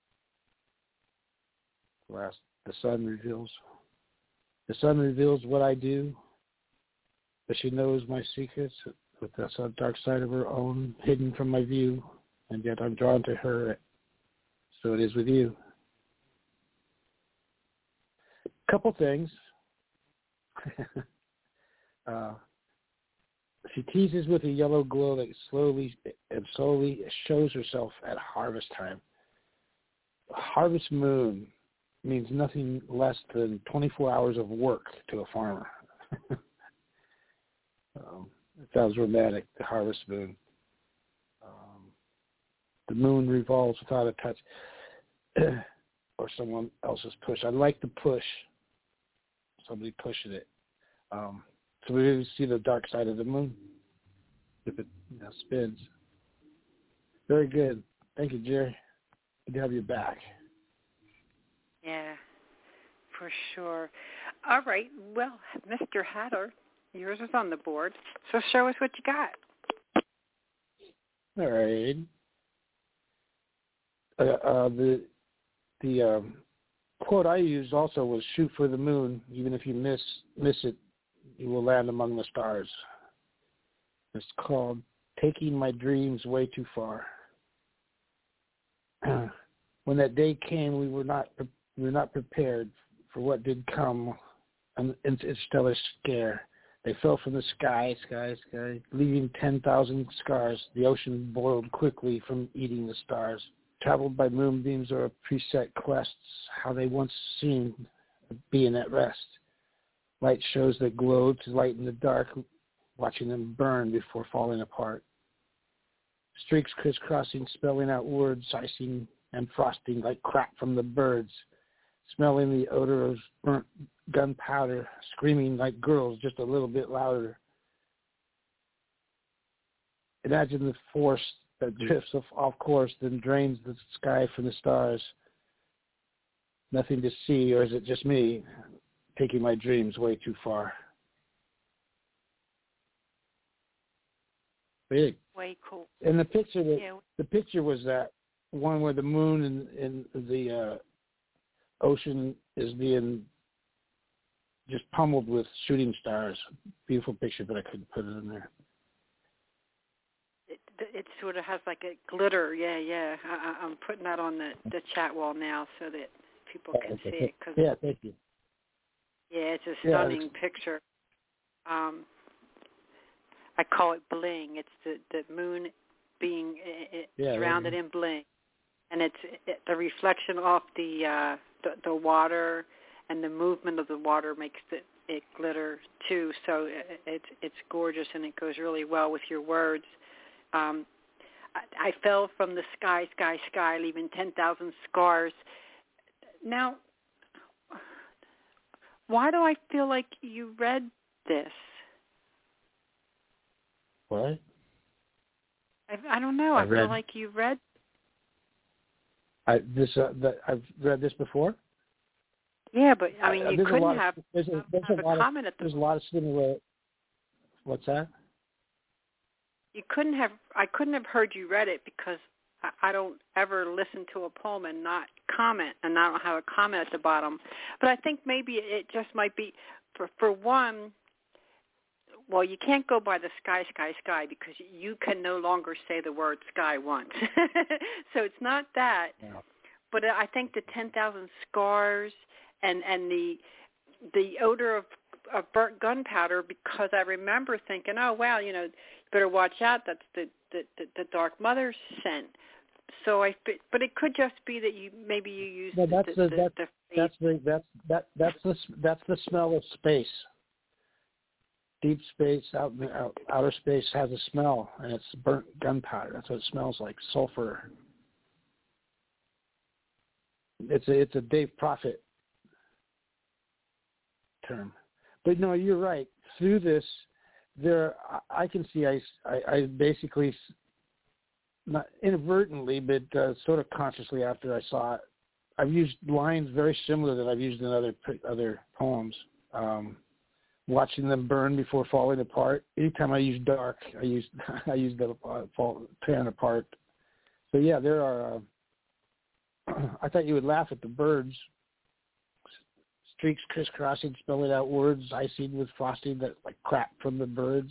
Speaker 4: The sun reveals. The sun reveals what I do, but she knows my secrets with the dark side of her own, hidden from my view, and yet I'm drawn to her. So it is with you. Couple things. She teases with a yellow glow that slowly shows herself at harvest time. Harvest moon means nothing less than 24 hours of work to a farmer. It sounds romantic, the harvest moon. The moon revolves without a touch or someone else's push. I like the push. Somebody pushing it. So we really see the dark side of the moon if it spins. Very good. Thank you, Jerry. Good to have you back.
Speaker 3: Yeah, for sure. All right. Well, Mr. Hatter, yours is on the board. So show us what you got.
Speaker 4: All right. The quote I used also was "Shoot for the moon. Even if you miss it, you will land among the stars." It's called "Taking My Dreams Way Too Far." When that day came, we were not prepared for what did come. An interstellar scare. They fell from the sky, leaving 10,000 scars. The ocean boiled quickly from eating the stars. Traveled by moonbeams or preset quests, how they once seemed being at rest. Light shows that glow to lighten the dark, watching them burn before falling apart. Streaks crisscrossing, spelling out words, icing and frosting like crap from the birds. Smelling the odor of burnt gunpowder, screaming like girls just a little bit louder. Imagine the force that drifts off course, then drains the sky from the stars. Nothing to see, or is it just me taking my dreams way too far? Big.
Speaker 3: Way cool.
Speaker 4: And the picture was that one where the moon and the ocean is being just pummeled with shooting stars. Beautiful picture, but I couldn't put it in there.
Speaker 3: It sort of has like a glitter. Yeah. I'm putting that on the chat wall now so that people can see it.
Speaker 4: Yeah, thank you.
Speaker 3: Yeah, it's a stunning picture. I call it bling. It's the moon being surrounded in bling, and it's the reflection off the water, and the movement of the water makes it glitter too. So it's gorgeous, and it goes really well with your words. I fell from the sky, leaving 10,000 scars. Now, why do I feel like you read this?
Speaker 4: What?
Speaker 3: I don't know. I feel like you read.
Speaker 4: I've read this before.
Speaker 3: Yeah, but I mean, you couldn't have.
Speaker 4: There's a lot of similar. What's that?
Speaker 3: You couldn't have. I couldn't have heard you read it because I don't ever listen to a poem and not comment, and I don't have a comment at the bottom. But I think maybe it just might be for one. Well, you can't go by the sky because you can no longer say the word sky once. So it's not that. Yeah. But I think the 10,000 scars and the odor of burnt gunpowder, because I remember thinking, oh, wow, you better watch out. That's the Dark Mother sent. So but it could just be that you used
Speaker 4: No,
Speaker 3: that's
Speaker 4: the smell of space. Deep space, outer space has a smell, and it's burnt gunpowder. That's what it smells like, sulfur. It's a Dave Prophet term. But no, you're right. Through this, I can see I basically, not inadvertently, but sort of consciously after I saw it, I've used lines very similar that I've used in other poems. Watching them burn before falling apart. Anytime I use dark, I use the tearing apart. So yeah, there are. I thought you would laugh at the birds. Streaks crisscrossing, spelling out words, icing with frosting that like crap from the birds.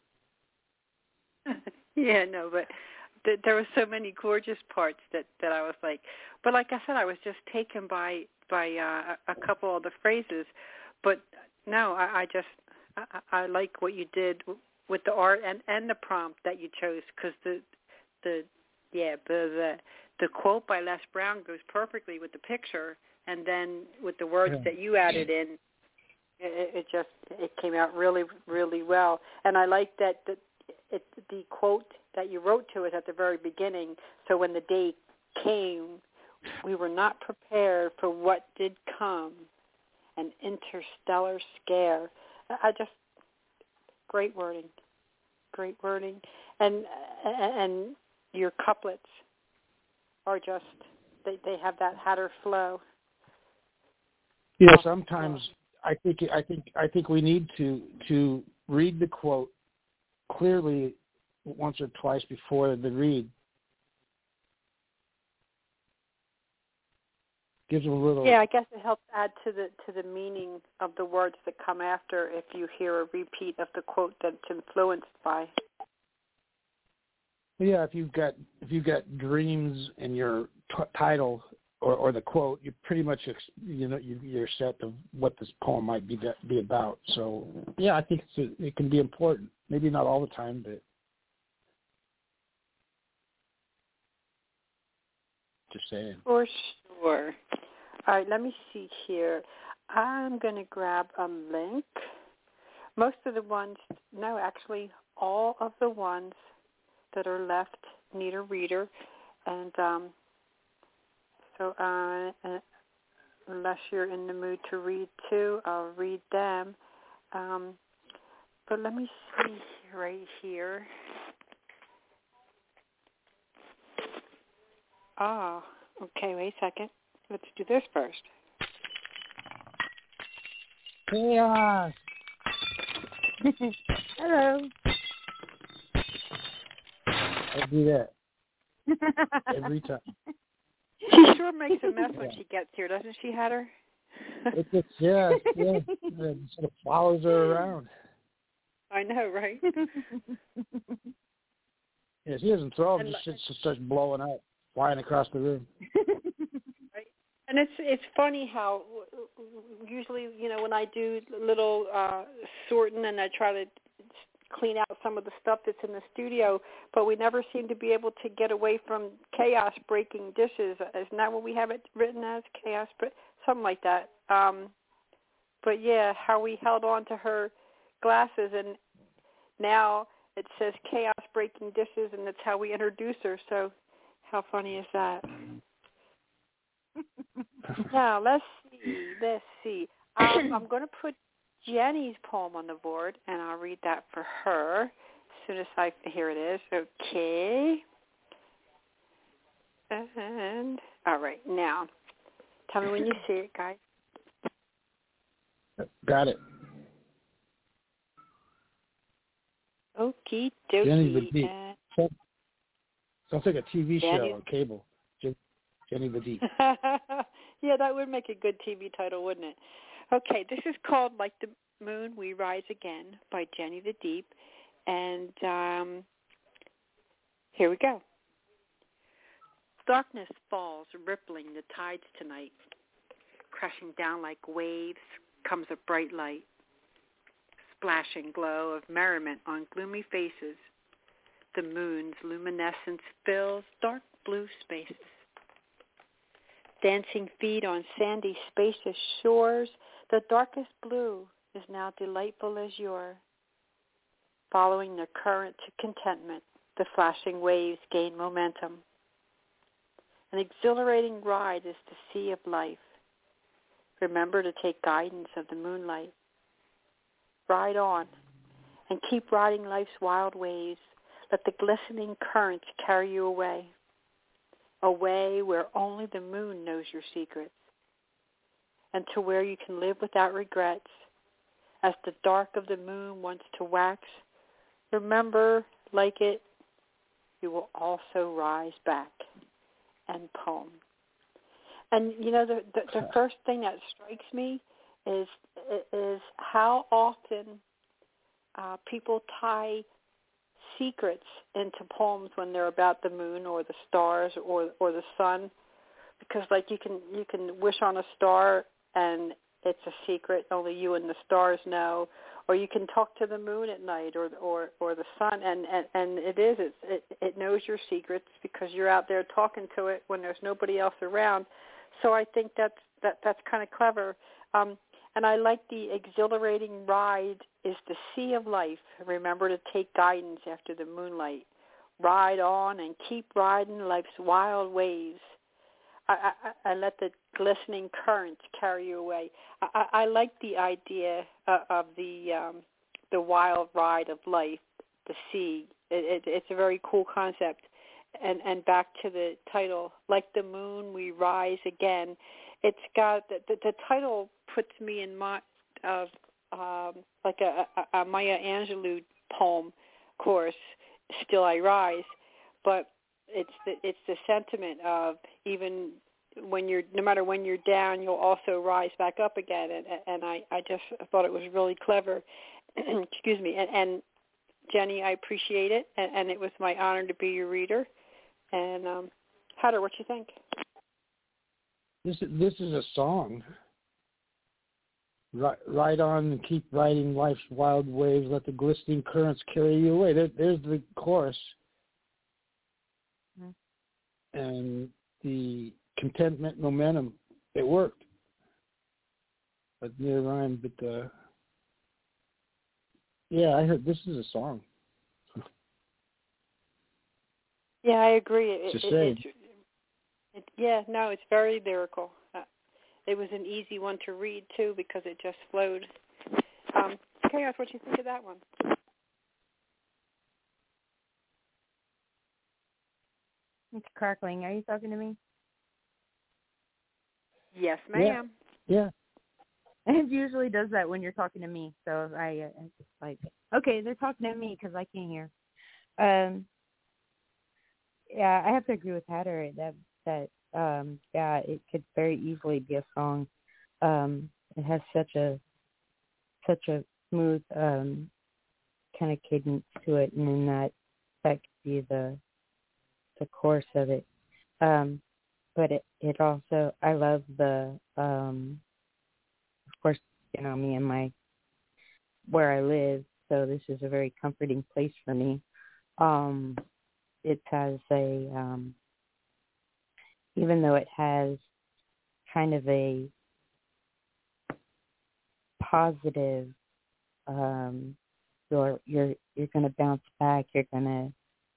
Speaker 3: Yeah, no, but there were so many gorgeous parts that I was like, but like I said, I was just taken by a couple of the phrases, but no, I like what you did with the art and the prompt that you chose, because the quote by Les Brown goes perfectly with the picture, and then with the words that you added in, it came out really, really well. And I like that the quote that you wrote to it at the very beginning. So when the day came, we were not prepared for what did come, an interstellar scare. Great wording, and your couplets are just they have that Hatter flow.
Speaker 4: Yeah, sometimes I think we need to read the quote clearly once or twice before the read. Gives them a little.
Speaker 3: Yeah, I guess it helps add to the meaning of the words that come after if you hear a repeat of the quote that's influenced by.
Speaker 4: Yeah, if you've got dreams in your title or the quote, you pretty much you're set of what this poem might be about. So yeah, I think it can be important. Maybe not all the time, but just saying.
Speaker 3: For sure. All right, let me see here. I'm going to grab a link. Most of the ones, no, actually all of the ones that are left need a reader. And so unless you're in the mood to read too, I'll read them. But let me see right here. Okay, wait a second. Let's do this first.
Speaker 4: Chaos.
Speaker 1: Hello.
Speaker 4: I do that every time.
Speaker 3: She sure makes a mess when she gets here, doesn't she, Hatter?
Speaker 4: It sort of follows her around.
Speaker 3: I know, right?
Speaker 4: Yeah, she doesn't throw them, just starts blowing out, flying across the room.
Speaker 3: Right. And it's funny how usually, when I do little sorting and I try to clean out some of the stuff that's in the studio, but we never seem to be able to get away from chaos breaking dishes. Isn't that what we have it written as, chaos? But something like that. But yeah, how we held on to her glasses, and now it says chaos breaking dishes, and that's how we introduce her. So how funny is that? Now, let's see. I'm going to put Jenny's poem on the board, and I'll read that for her as soon as here it is. Okay. And, all right, now, tell me when you see it, guys.
Speaker 4: Got it.
Speaker 3: Okie dokie.
Speaker 4: Jenny the Deep. Sounds like a TV show on cable. Jenny the Deep.
Speaker 3: Yeah, that would make a good TV title, wouldn't it? Okay, this is called Like the Moon, We Rise Again by Jenny the Deep. And here we go. Darkness falls, rippling the tides tonight. Crashing down like waves comes a bright light. Splashing glow of merriment on gloomy faces. the moon's luminescence fills dark blue spaces. Dancing feet on sandy, spacious shores, the darkest blue is now delightful as yore. Following the current to contentment, the flashing waves gain momentum. An exhilarating ride is the sea of life. Remember to take guidance of the moonlight. Ride on and keep riding life's wild waves. Let the glistening currents carry you away. Away where only the moon knows your secrets. And to where you can live without regrets. As the dark of the moon wants to wax, remember, like it, you will also rise back. End poem. And you know, the first thing that strikes me is how often people tie secrets into poems when they're about the moon or the stars or the sun, because like you can wish on a star and it's a secret only you and the stars know, or you can talk to the moon at night or the sun and it knows your secrets because you're out there talking to it when there's nobody else around. So I think that's kind of clever. And I like the exhilarating ride is the sea of life. Remember to take guidance after the moonlight. Ride on and keep riding life's wild waves. I let the glistening currents carry you away. I like the idea of the wild ride of life, the sea. It's a very cool concept. And back to the title, like the moon, we rise again. It's got the title puts me in mind of like a Maya Angelou poem, of course, Still I Rise, but it's the sentiment of even when no matter when you're down, you'll also rise back up again. And I just thought it was really clever. Excuse me. And Jenny, I appreciate it, and it was my honor to be your reader. And Heather, what you think?
Speaker 4: This is a song. Ride on and keep riding life's wild waves. Let the glistening currents carry you away. There's the chorus. Mm-hmm. And the contentment, momentum, it worked. But near rhyme, but yeah, I heard this is a song.
Speaker 3: Yeah, I agree.
Speaker 4: It's
Speaker 3: very lyrical. It was an easy one to read, too, because it just flowed. Chaos, what do you think of that one?
Speaker 8: It's crackling. Are you talking to me?
Speaker 3: Yes, ma'am.
Speaker 4: Yeah.
Speaker 8: It usually does that when you're talking to me. So I just like, okay, they're talking to me because I can't hear. Yeah, I have to agree with Hatter that it could very easily be a song. It has such a smooth kind of cadence to it, and then that could be the chorus of it. But it also, I love the of course, you know, me and where I live, so this is a very comforting place for me. It has even though it has kind of a positive, you're going to bounce back, you're going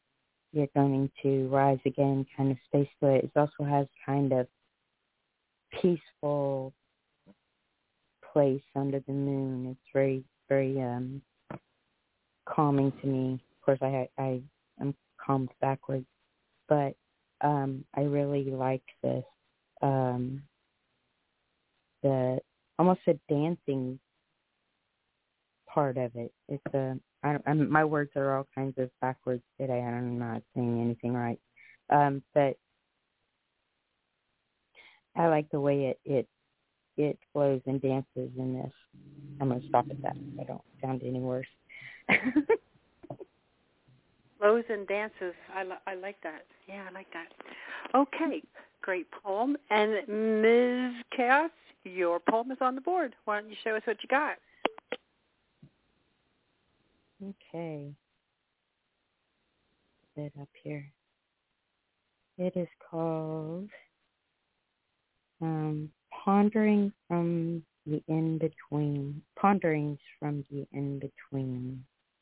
Speaker 8: to rise again kind of space to it. It also has kind of peaceful place under the moon. It's very, very calming to me. Of course, I am calmed backwards, but I really like this, the almost a dancing part of it. It's my words are all kinds of backwards today. I'm not saying anything right, but I like the way it flows and dances in this. I'm going to stop at that so I don't sound any worse.
Speaker 3: Flows and dances. I like that. Yeah, I like that. Okay, great poem. And Ms. Chaos, your poem is on the board. Why don't you show us what you got?
Speaker 8: Okay. it up here. It is called Pondering from the In-Between. Ponderings from the In-Between.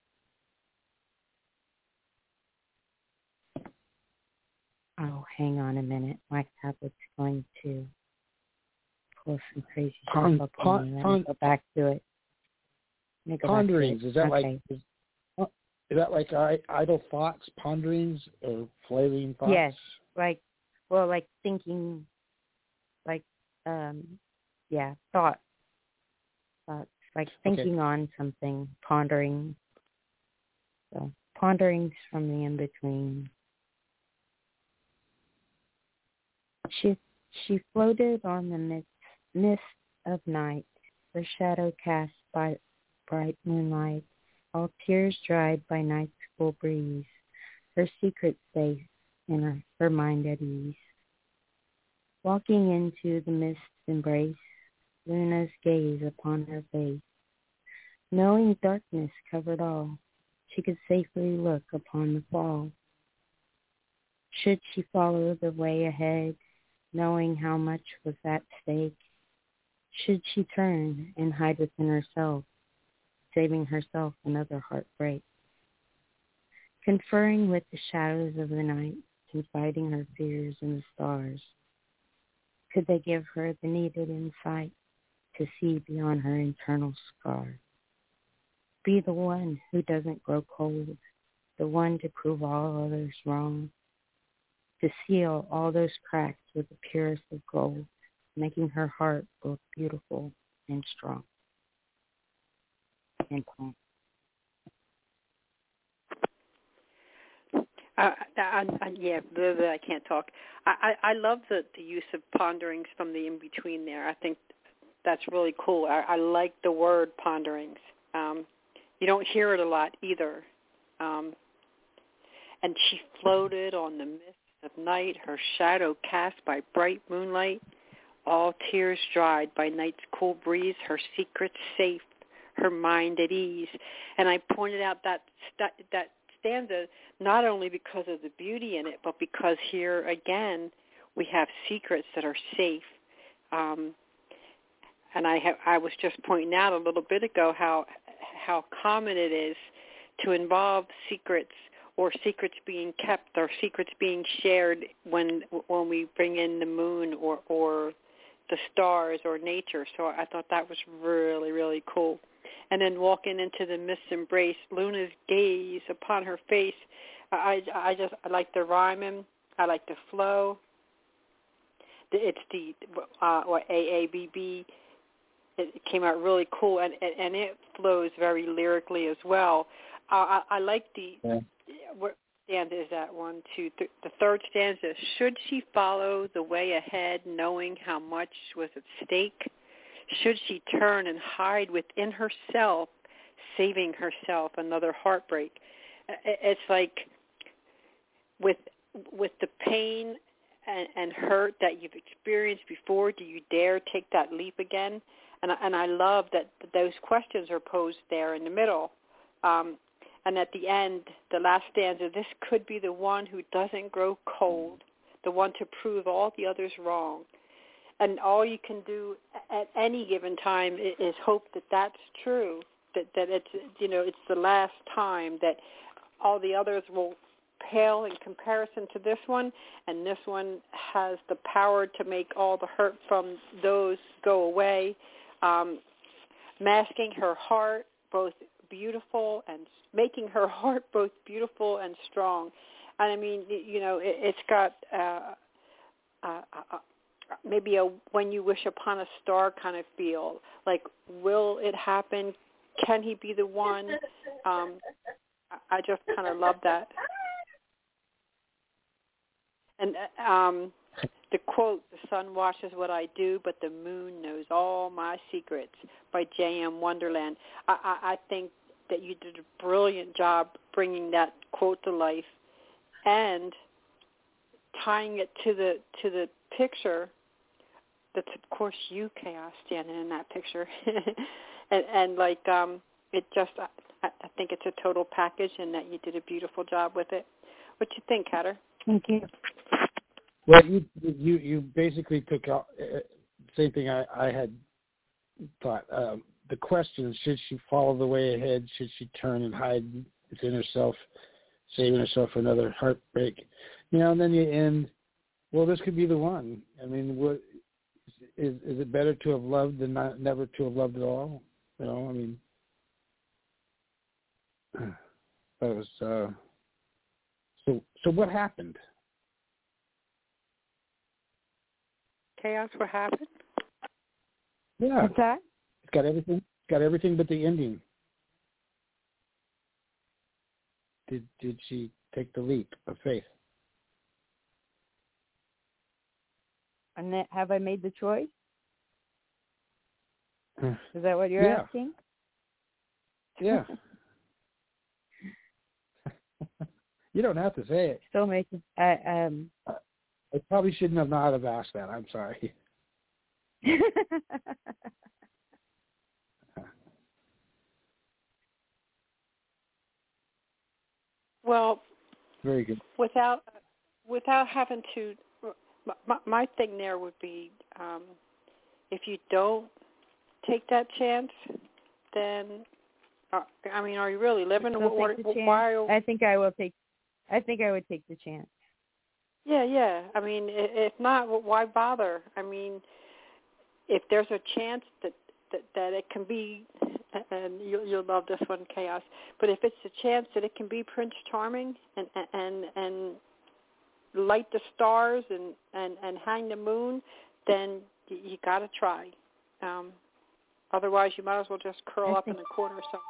Speaker 8: Oh, hang on a minute. My tablet's going to pull some crazy stuff up on me. Let me go back to it.
Speaker 4: Ponderings, is that okay. Is that like idle thoughts, ponderings, or flailing thoughts?
Speaker 8: Yes, like thinking, thoughts, like thinking on something, pondering. So, ponderings from the in-between. She floated on the mist of night, her shadow cast by bright moonlight, all tears dried by night's cool breeze, her secret safe and her mind at ease. Walking into the mist's embrace, Luna's gaze upon her face. Knowing darkness covered all, she could safely look upon the fall. Should she follow the way ahead, knowing how much was at stake? Should she turn and hide within herself, saving herself another heartbreak? Conferring with the shadows of the night, confiding her fears in the stars, could they give her the needed insight to see beyond her internal scar? Be the one who doesn't grow cold, the one to prove all others wrong, to seal all those cracks with the purest of gold, making her heart both beautiful and strong. And poem.
Speaker 3: I can't talk. I love the use of ponderings from the in-between there. I think that's really cool. I like the word ponderings. You don't hear it a lot either. And she floated on the mist of night, her shadow cast by bright moonlight, all tears dried by night's cool breeze, her secrets safe, her mind at ease. And I pointed out that stanza not only because of the beauty in it, but because here again we have secrets that are safe. And I was just pointing out a little bit ago how common it is to involve secrets, or secrets being kept, or secrets being shared when we bring in the moon or the stars or nature. So I thought that was really, really cool. And then walking into the mist's embrace, Luna's gaze upon her face. I like the rhyming. I like the flow. It's the AABB. It came out really cool, and it flows very lyrically as well. I like what stanza is that? One, two, the third stanza. Should she follow the way ahead, knowing how much was at stake? Should she turn and hide within herself, saving herself another heartbreak? It's like with the pain and hurt that you've experienced before, do you dare take that leap again? And I love that those questions are posed there in the middle. And at the end, the last stanza, this could be the one who doesn't grow cold, the one to prove all the others wrong. And all you can do at any given time is hope that that's true, that it's, it's the last time, that all the others will pale in comparison to this one, and this one has the power to make all the hurt from those go away, masking her heart both beautiful and making her heart both beautiful and strong. And I mean, it's got maybe a when you wish upon a star kind of feel. Like, will it happen? Can he be the one? I just kind of love that. And the quote, "The sun watches what I do, but the moon knows all my secrets," by J.M. Wonderland. I think that you did a brilliant job bringing that quote to life and tying it to the picture. That's, of course, you, Chaos, standing in that picture. and it just, I think it's a total package, and that you did a beautiful job with it. What you think, Hatter?
Speaker 8: Thank you.
Speaker 4: Well, you basically took out same thing I had thought. The question: should she follow the way ahead? Should she turn and hide within herself, saving herself for another heartbreak? And then you end. Well, this could be the one. I mean, what is it better to have loved than never to have loved at all? I mean, that was so. What happened?
Speaker 3: Chaos. What happened?
Speaker 4: Yeah,
Speaker 8: What's that?
Speaker 4: It's got everything. Got everything but the ending. Did she take the leap of faith?
Speaker 8: And have I made the choice? Is that what you're asking?
Speaker 4: Yeah. You don't have to say it.
Speaker 8: Still making.
Speaker 4: I probably shouldn't have not have asked that. I'm sorry.
Speaker 3: Well,
Speaker 4: very good.
Speaker 3: Without having to, my thing there would be, if you don't take that chance, then are you really living?
Speaker 8: I think I will take. I think I would take the chance.
Speaker 3: Yeah. I mean, if not, why bother? I mean, if there's a chance that it can be, and you'll love this one, Chaos. But if it's a chance that it can be Prince Charming and light the stars and hang the moon, then you got to try. Otherwise, you might as well just curl up in the corner somewhere.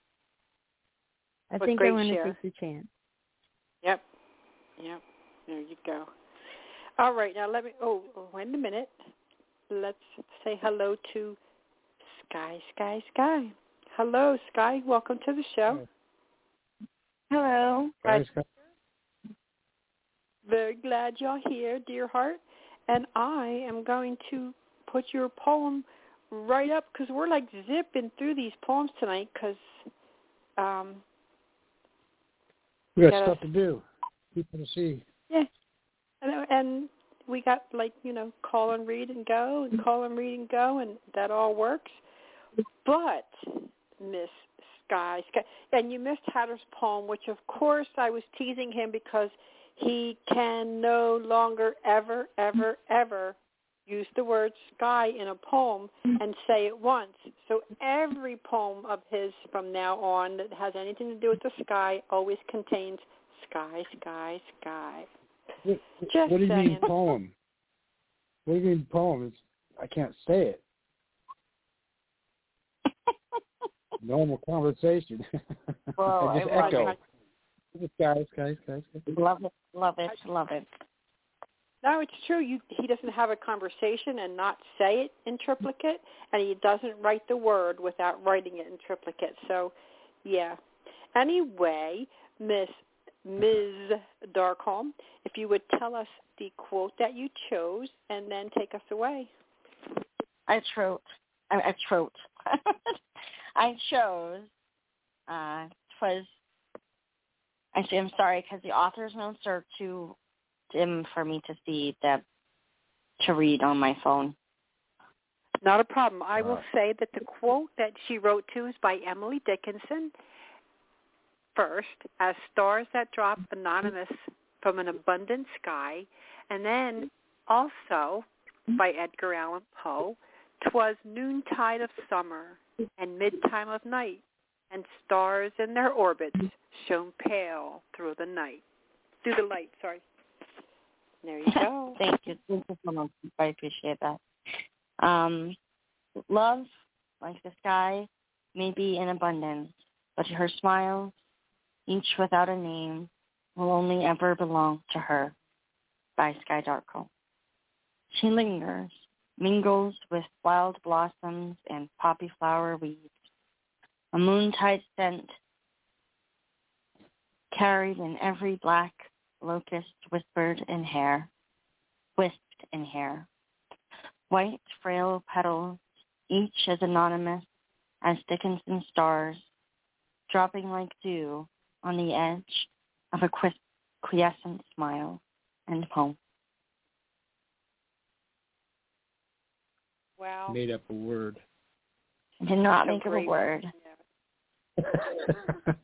Speaker 8: I think I want to take the chance.
Speaker 3: Yep. There you go. All right, now let me. Oh, wait a minute. Let's say hello to Sky. Hello, Sky. Welcome to the show.
Speaker 8: Hello.
Speaker 4: Sky.
Speaker 3: Very glad you're here, dear heart. And I am going to put your poem right up because we're like zipping through these poems tonight because
Speaker 4: we got stuff to do. People to see.
Speaker 3: Yeah. And we got call and read and go and that all works. But Miss Sky, and you missed Hatter's poem, which of course I was teasing him because he can no longer ever use the word sky in a poem and say it once. So every poem of his from now on that has anything to do with the sky always contains sky.
Speaker 4: What do you mean poem? What do you mean poem? I can't say it. Normal conversation.
Speaker 8: Well,
Speaker 4: I just echo. Guys.
Speaker 8: Love it.
Speaker 3: No, it's true. He doesn't have a conversation and not say it in triplicate, and he doesn't write the word without writing it in triplicate. So, yeah. Anyway, Ms. Darkholm, if you would tell us the quote that you chose and then take us away.
Speaker 9: I chose. Actually, I'm sorry because the author's notes are too dim for me to see to read on my phone.
Speaker 3: Not a problem. I will say that the quote that she wrote to is by Emily Dickinson. First, as stars that drop anonymous from an abundant sky, and then also by Edgar Allan Poe, 'twas noontide of summer and midtime of night, and stars in their orbits shone pale through the light. Sorry. There you go.
Speaker 9: Thank you so much. I appreciate that. Love, like the sky, may be in abundance, but her smiles, each without a name, will only ever belong to her. By Sky Darkholm. She lingers, mingles with wild blossoms and poppy flower weeds, a moontide scent carried in every black locust wisped in hair. White, frail petals, each as anonymous as Dickinson's stars, dropping like dew on the edge of a quiescent smile, and poem.
Speaker 3: Wow.
Speaker 4: Made up a word.
Speaker 9: I did not
Speaker 3: So
Speaker 9: make up a
Speaker 3: great.
Speaker 9: word.
Speaker 3: Yeah.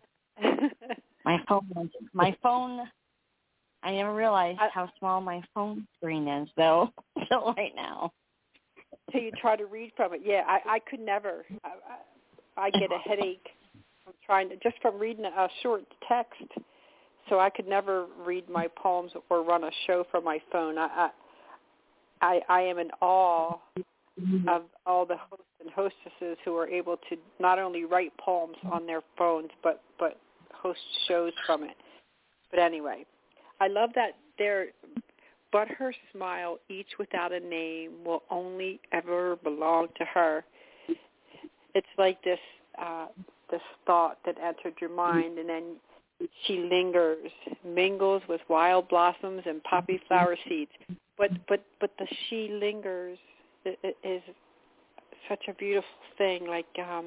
Speaker 9: My phone, I never realized how small my phone screen is, though, until right now.
Speaker 3: So you try to read from it. Yeah, I could never. I get a headache from just from reading a short text. So I could never read my poems or run a show from my phone. I am in awe of all the hosts and hostesses who are able to not only write poems on their phones, but host shows from it. But anyway, I love that but her smile, each without a name, will only ever belong to her. It's like this thought that entered your mind, and then she lingers, mingles with wild blossoms and poppy flower seeds. But the she lingers is such a beautiful thing, like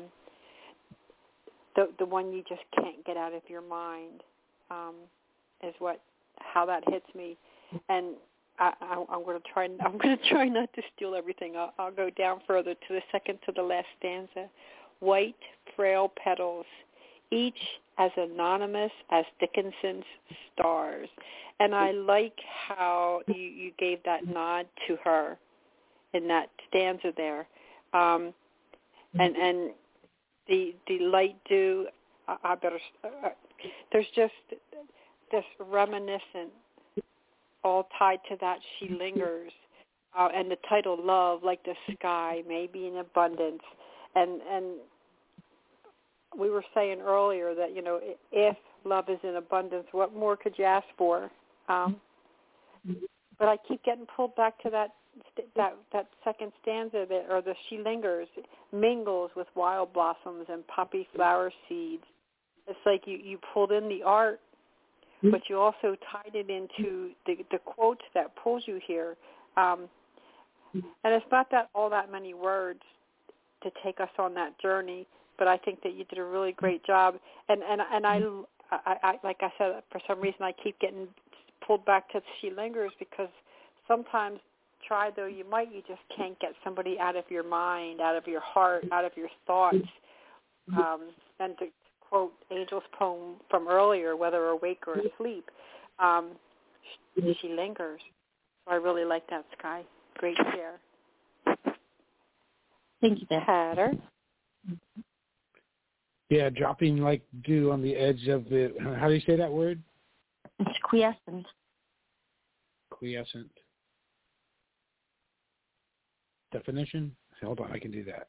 Speaker 3: the one you just can't get out of your mind, is how that hits me. And I'm going to try. I'm going to try not to steal everything. I'll go down further to the second to the last stanza. White, frail petals, each as anonymous as Dickinson's stars. And I like how you gave that nod to her in that stanza there. And the light dew. I better. There's just this reminiscent, all tied to that she lingers, and the title love, like the sky, maybe in abundance, and we were saying earlier that if love is in abundance, what more could you ask for? But I keep getting pulled back to that second stanza there, or the she lingers, mingles with wild blossoms and poppy flower seeds. It's like you pulled in the art, but you also tied it into the quote that pulls you here. And it's not all that many words to take us on that journey, but I think that you did a really great job. And I like I said, for some reason I keep getting pulled back to she lingers, because sometimes try though you might, you just can't get somebody out of your mind, out of your heart, out of your thoughts. And to quote Angel's poem from earlier, whether awake or asleep, she lingers. So I really like that, Sky. Great share.
Speaker 9: Thank you,
Speaker 3: Hatter.
Speaker 4: Yeah, dropping like dew on the edge of the, how do you say that word?
Speaker 9: It's quiescent.
Speaker 4: Quiescent. Definition? Hold on, I can do that.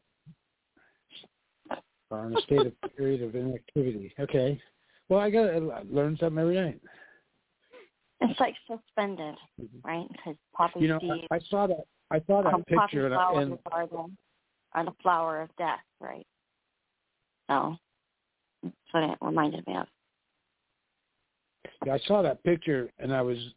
Speaker 4: In a state of period of inactivity. Okay. Well, I gotta learn something every night.
Speaker 9: It's like suspended, right? Because poppy seeds.
Speaker 4: I saw that picture,
Speaker 9: and are the flower of death, right? So that's what it reminded me of.
Speaker 4: Yeah, I saw that picture, and I was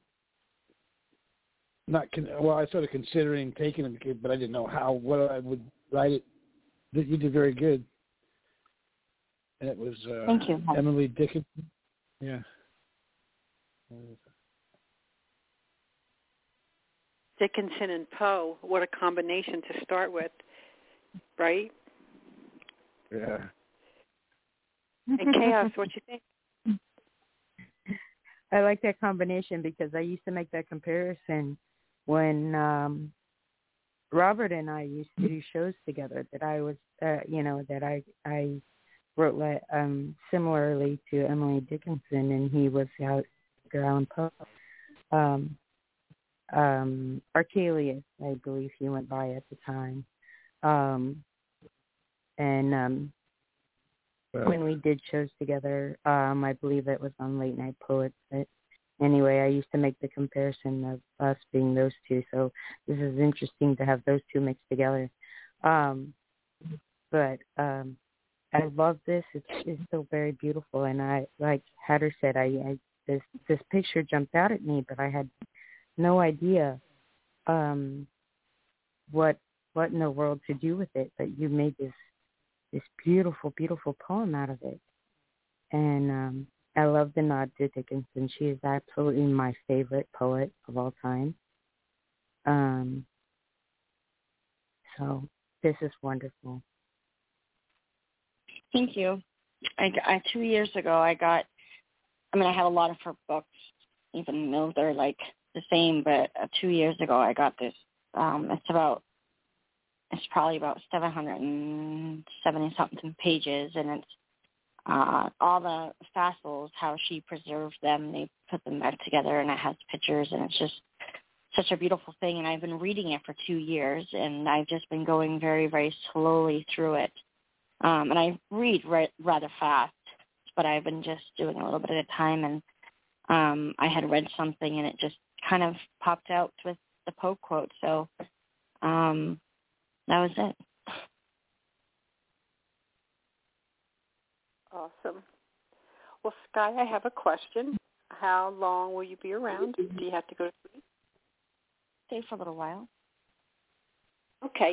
Speaker 4: I started considering taking it, but I didn't know what I would write it. You did very good. And it was
Speaker 9: Thank you.
Speaker 4: Emily Dickinson. Yeah.
Speaker 3: Dickinson and Poe, what a combination to start with, right?
Speaker 4: Yeah.
Speaker 3: And Chaos, what you think?
Speaker 8: I like that combination because I used to make that comparison when Robert and I used to do shows together. That I was, that I wrote similarly to Emily Dickinson, and he was Edgar Allan Poe. Archelaus, I believe he went by at the time. When we did shows together, I believe it was on Late Night Poets. But anyway, I used to make the comparison of us being those two. So this is interesting to have those two mixed together. But I love this. It's so very beautiful. And I, like Hatter said, this picture jumped out at me, but I had no idea what in the world to do with it. But you made this beautiful, beautiful poem out of it. And I love the nod to Dickinson. She is absolutely my favorite poet of all time. So this is wonderful.
Speaker 9: Thank you. I 2 years ago, I have a lot of her books, even though they're like the same, but 2 years ago I got this. It's probably about 770-something pages, and it's all the fossils, how she preserved them. They put them back together, and it has pictures, and it's just such a beautiful thing. And I've been reading it for 2 years, and I've just been going very, very slowly through it. And I read rather fast, but I've been just doing a little bit at a time. And I had read something, and it just kind of popped out with the Poe quote. So that was it.
Speaker 3: Awesome. Well, Sky, I have a question. How long will you be around? Do you have to go to sleep?
Speaker 9: Stay for a little while.
Speaker 3: Okay.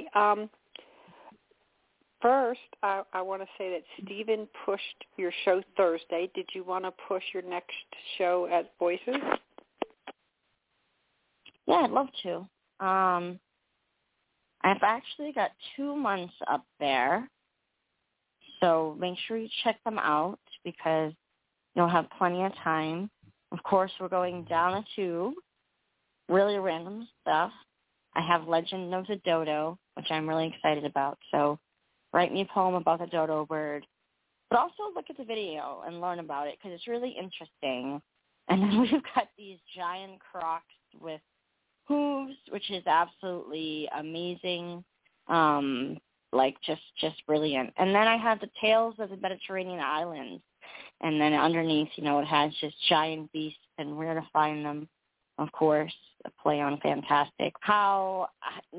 Speaker 3: First, I want to say that Stephen pushed your show Thursday. Did you want to push your next show at Voices?
Speaker 9: Yeah, I'd love to. I've actually got 2 months up there. So make sure you check them out because you'll have plenty of time. Of course, we're going down a tube, really random stuff. I have Legend of the Dodo, which I'm really excited about. So write me a poem about the dodo bird. But also look at the video and learn about it because it's really interesting. And then we've got these giant crocs with hooves, which is absolutely amazing. Just brilliant. And then I have the Tales of the Mediterranean Islands. And then underneath, it has just giant beasts and where to find them, of course, a play on fantastic. How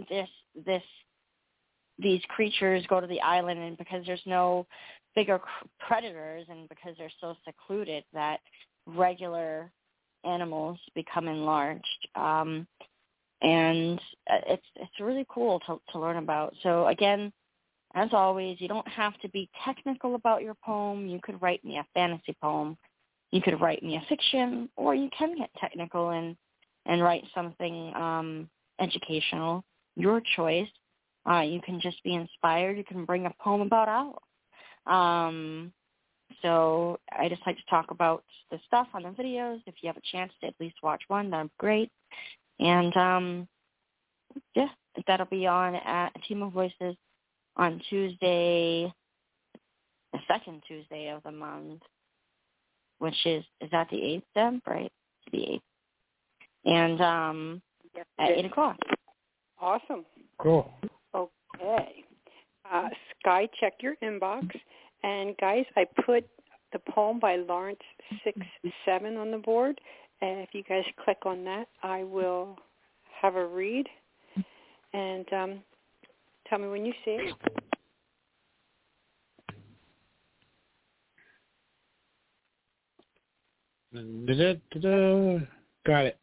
Speaker 9: these creatures go to the island, and because there's no bigger predators and because they're so secluded that regular animals become enlarged. And it's really cool to learn about. So again, as always, you don't have to be technical about your poem. You could write me a fantasy poem. You could write me a fiction, or you can get technical and write something educational. Your choice. You can just be inspired. You can bring a poem about owls. So I just like to talk about the stuff on the videos. If you have a chance to at least watch one, that'd be great. And, that'll be on at A Team of Voices on Tuesday, the second Tuesday of the month, which is that the 8th, Deb? Right? The 8th. And
Speaker 3: yes,
Speaker 9: at 8 o'clock.
Speaker 3: Awesome.
Speaker 4: Cool.
Speaker 3: Okay. Sky, check your inbox. And, guys, I put the poem by Lawrence 6-7 on the board. And if you guys click on that, I will have a read. And tell me when you see it.
Speaker 4: Got it.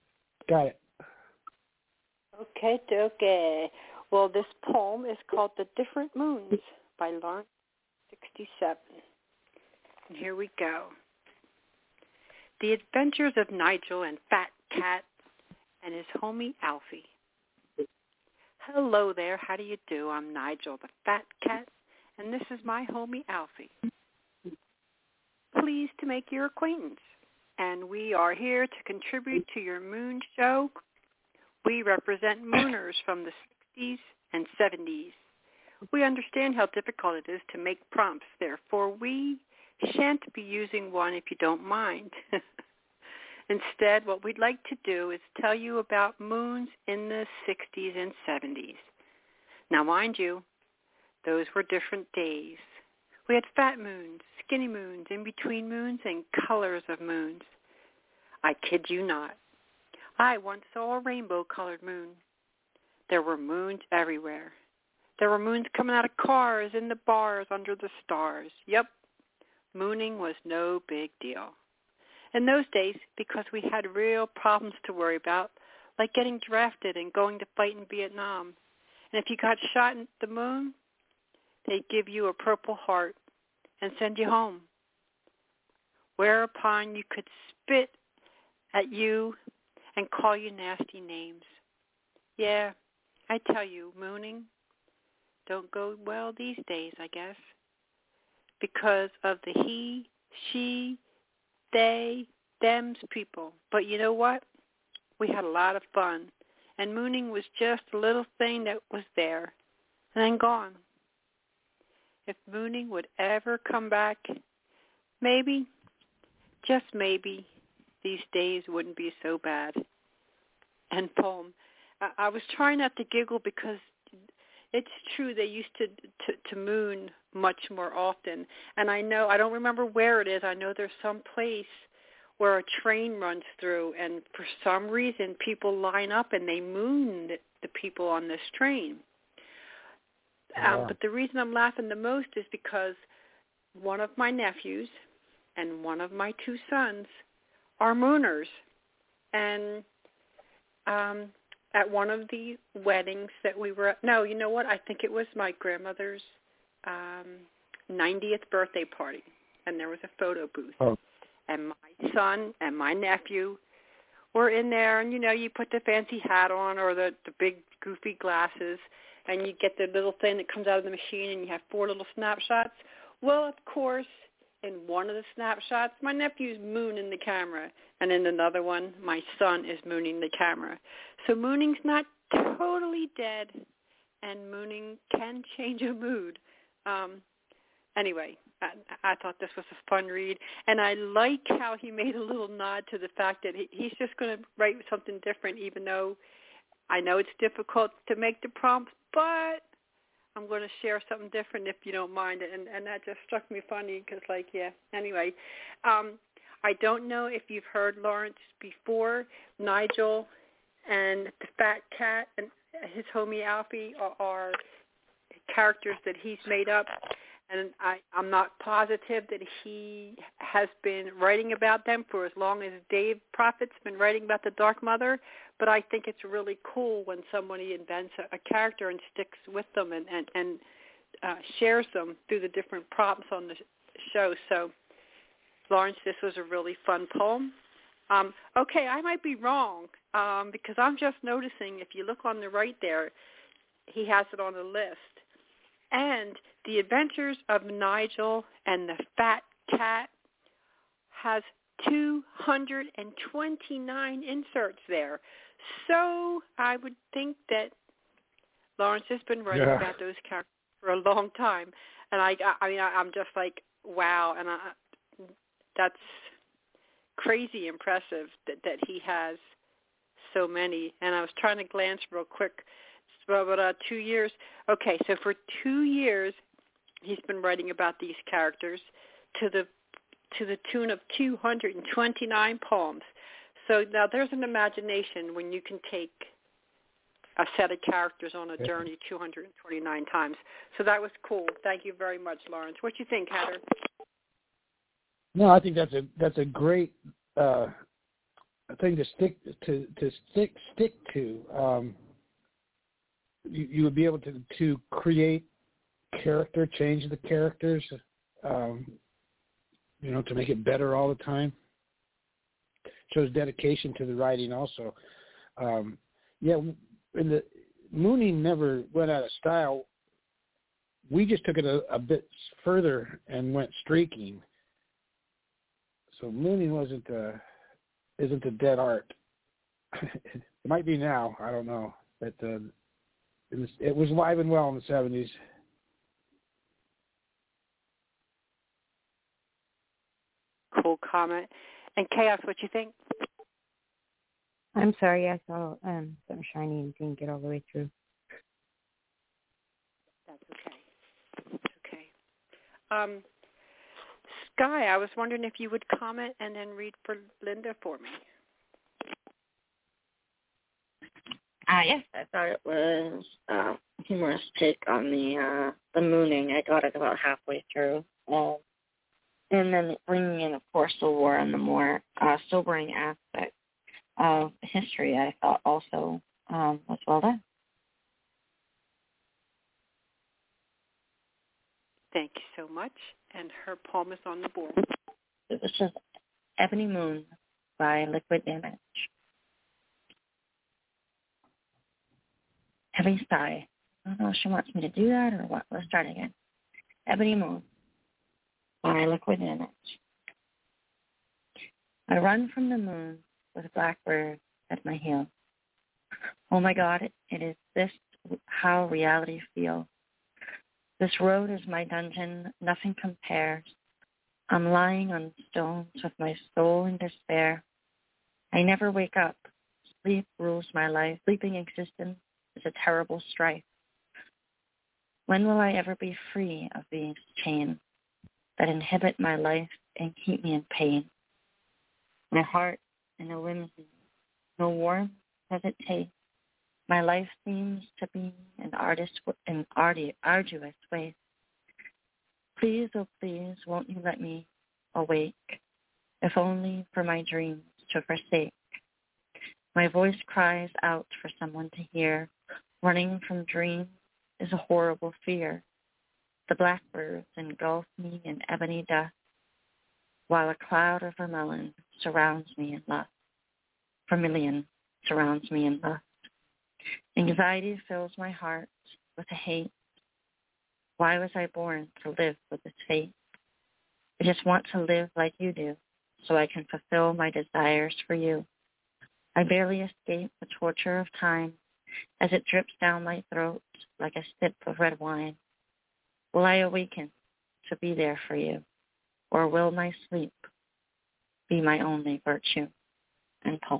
Speaker 3: Okay. Well, this poem is called The Different Moons by Lawrence 67. And here we go. The Adventures of Nigel and Fat Cat and his homie Alfie. Hello there, how do you do? I'm Nigel the Fat Cat, and this is my homie Alfie. Pleased to make your acquaintance, and we are here to contribute to your moon show. We represent mooners from the 60s and 70s. We understand how difficult it is to make prompts, therefore we shan't be using one if you don't mind. Instead, what we'd like to do is tell you about moons in the 60s and 70s. Now, mind you, those were different days. We had fat moons, skinny moons, in-between moons, and colors of moons. I kid you not. I once saw a rainbow-colored moon. There were moons everywhere. There were moons coming out of cars, in the bars, under the stars. Yep, mooning was no big deal. In those days, because we had real problems to worry about, like getting drafted and going to fight in Vietnam. And if you got shot at the moon, they'd give you a Purple Heart and send you home. whereupon you could spit at you and call you nasty names. Yeah, I tell you, mooning don't go well these days, I guess, because of the he, she, they, thems people. But you know what? We had a lot of fun, and mooning was just a little thing that was there and then gone. If mooning would ever come back, maybe, just maybe, these days wouldn't be so bad. And poem. I was trying not to giggle because it's true they used to moon much more often. And I know, I don't remember where it is. I know there's some place where a train runs through, and for some reason people line up and they moon the people on this train. But the reason I'm laughing the most is because one of my nephews and one of my two sons are mooners. And at one of the weddings that we were at, no, you know what? I think it was my grandmother's 90th birthday party, and there was a photo booth.
Speaker 4: Oh.
Speaker 3: And my son and my nephew were in there, and, you know, you put the fancy hat on or the big goofy glasses, and you get the little thing that comes out of the machine, and you have 4 little snapshots. Well, of course, in one of the snapshots, my nephew's mooning the camera, and in another one, my son is mooning the camera. So mooning's not totally dead, and mooning can change a mood. Anyway, I thought this was a fun read, and I like how he made a little nod to the fact that he's just going to write something different, even though I know it's difficult to make the prompts, but I'm going to share something different if you don't mind. And that just struck me funny because, like, yeah, anyway. I don't know if you've heard Lawrence before. Nigel and the Fat Cat and his homie Alfie are characters that he's made up. And I'm not positive that he has been writing about them for as long as Dave Prophet's been writing about the Dark Mother, but I think it's really cool when somebody invents a character and sticks with them and shares them through the different prompts on the show. So, Lawrence, this was a really fun poem. Okay, I might be wrong because I'm just noticing if you look on the right there, he has it on the list. And The Adventures of Nigel and the Fat Cat has 229 inserts there. So I would think that Lawrence has been writing about those characters for a long time. And I'm just like, wow. And that's crazy impressive that he has so many. And I was trying to glance real quick. About 2 years. Okay, so for 2 years, he's been writing about these characters to the tune of 229 poems. So now there's an imagination when you can take a set of characters on a journey 229 times. So that was cool. Thank you very much, Lawrence. What do you think, Heather?
Speaker 4: No, I think that's a great thing to stick to. You would be able to create character, change the characters, to make it better all the time. Shows dedication to the writing also. And the mooning never went out of style. We just took it a bit further and went streaking. So mooning isn't a dead art. It might be now. I don't know, but. It was alive and well in the 70s.
Speaker 3: Cool comment. And Chaos, what you think?
Speaker 8: I'm sorry, I saw something shiny and didn't get all the way through.
Speaker 3: That's okay. Sky, I was wondering if you would comment and then read for Linda for me.
Speaker 9: Yes, I thought it was a humorous take on the mooning. I got it about halfway through. And then bringing in, of course, the war and the more sobering aspect of history, I thought also was well done.
Speaker 3: Thank you so much. And her poem is on the board.
Speaker 9: This is Ebony Moon by Liquid Damage. Heavy sigh. I don't know if she wants me to do that or what. Let's start again. Ebony Moon by Liquid Damage. I run from the moon with blackbirds at my heel. Oh my God, it is this how reality feels. This road is my dungeon, nothing compares. I'm lying on stones with my soul in despair. I never wake up. Sleep rules my life. Sleeping existence is a terrible strife. When will I ever be free of these chains that inhibit my life and keep me in pain? My heart in a whimsy, no warmth does it take. My life seems to be an arduous way. Please, oh please, won't you let me awake, if only for my dreams to forsake. My voice cries out for someone to hear. Running from dreams is a horrible fear. The blackbirds engulf me in ebony dust, while a cloud of vermilion surrounds me in lust. Vermilion surrounds me in lust. Anxiety fills my heart with a hate. Why was I born to live with this fate? I just want to live like you do, so I can fulfill my desires for you. I barely escape the torture of time as it drips down my throat like a sip of red wine. Will I awaken to be there for you, or will my sleep be my only virtue and pulse?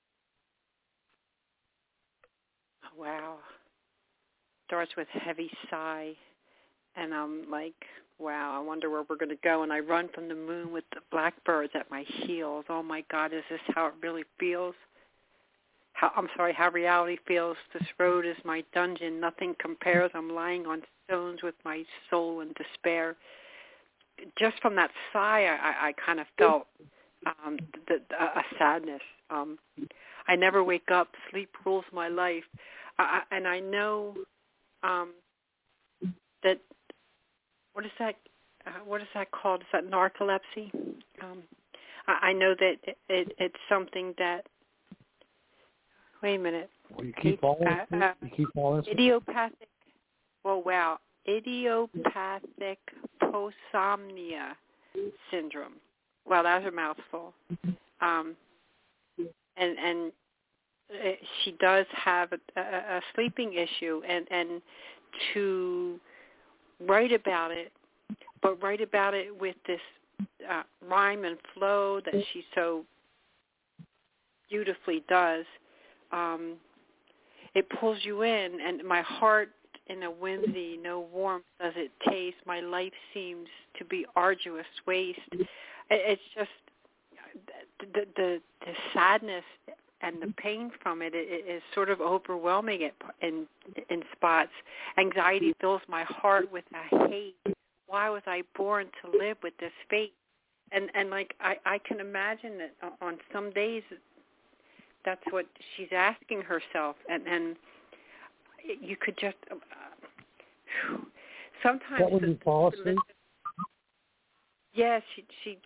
Speaker 3: Wow. Starts with heavy sigh, and I'm like, wow, I wonder where we're going to go. And I run from the moon with the blackbirds at my heels. Oh, my God, is this how it really feels? How reality feels. This road is my dungeon. Nothing compares. I'm lying on stones with my soul in despair. Just from that sigh, I kind of felt a sadness. I never wake up. Sleep rules my life. And I know that, what is that called? Is that narcolepsy? I know that it's something that, wait a minute.
Speaker 4: Well, you keep falling.
Speaker 3: Idiopathic, well, wow. Idiopathic prosomnia syndrome. Wow, that was a mouthful. And she does have a sleeping issue, and to write about it, but write about it with this rhyme and flow that she so beautifully does, it pulls you in, and my heart in a whimsy, no warmth does it taste. My life seems to be arduous waste. It's just the sadness and the pain from it is sort of overwhelming in spots. Anxiety fills my heart with a hate. Why was I born to live with this fate? And like I can imagine that on some days that's what she's asking herself, and you could just sometimes.
Speaker 4: What, when you fall asleep?
Speaker 3: Yeah, she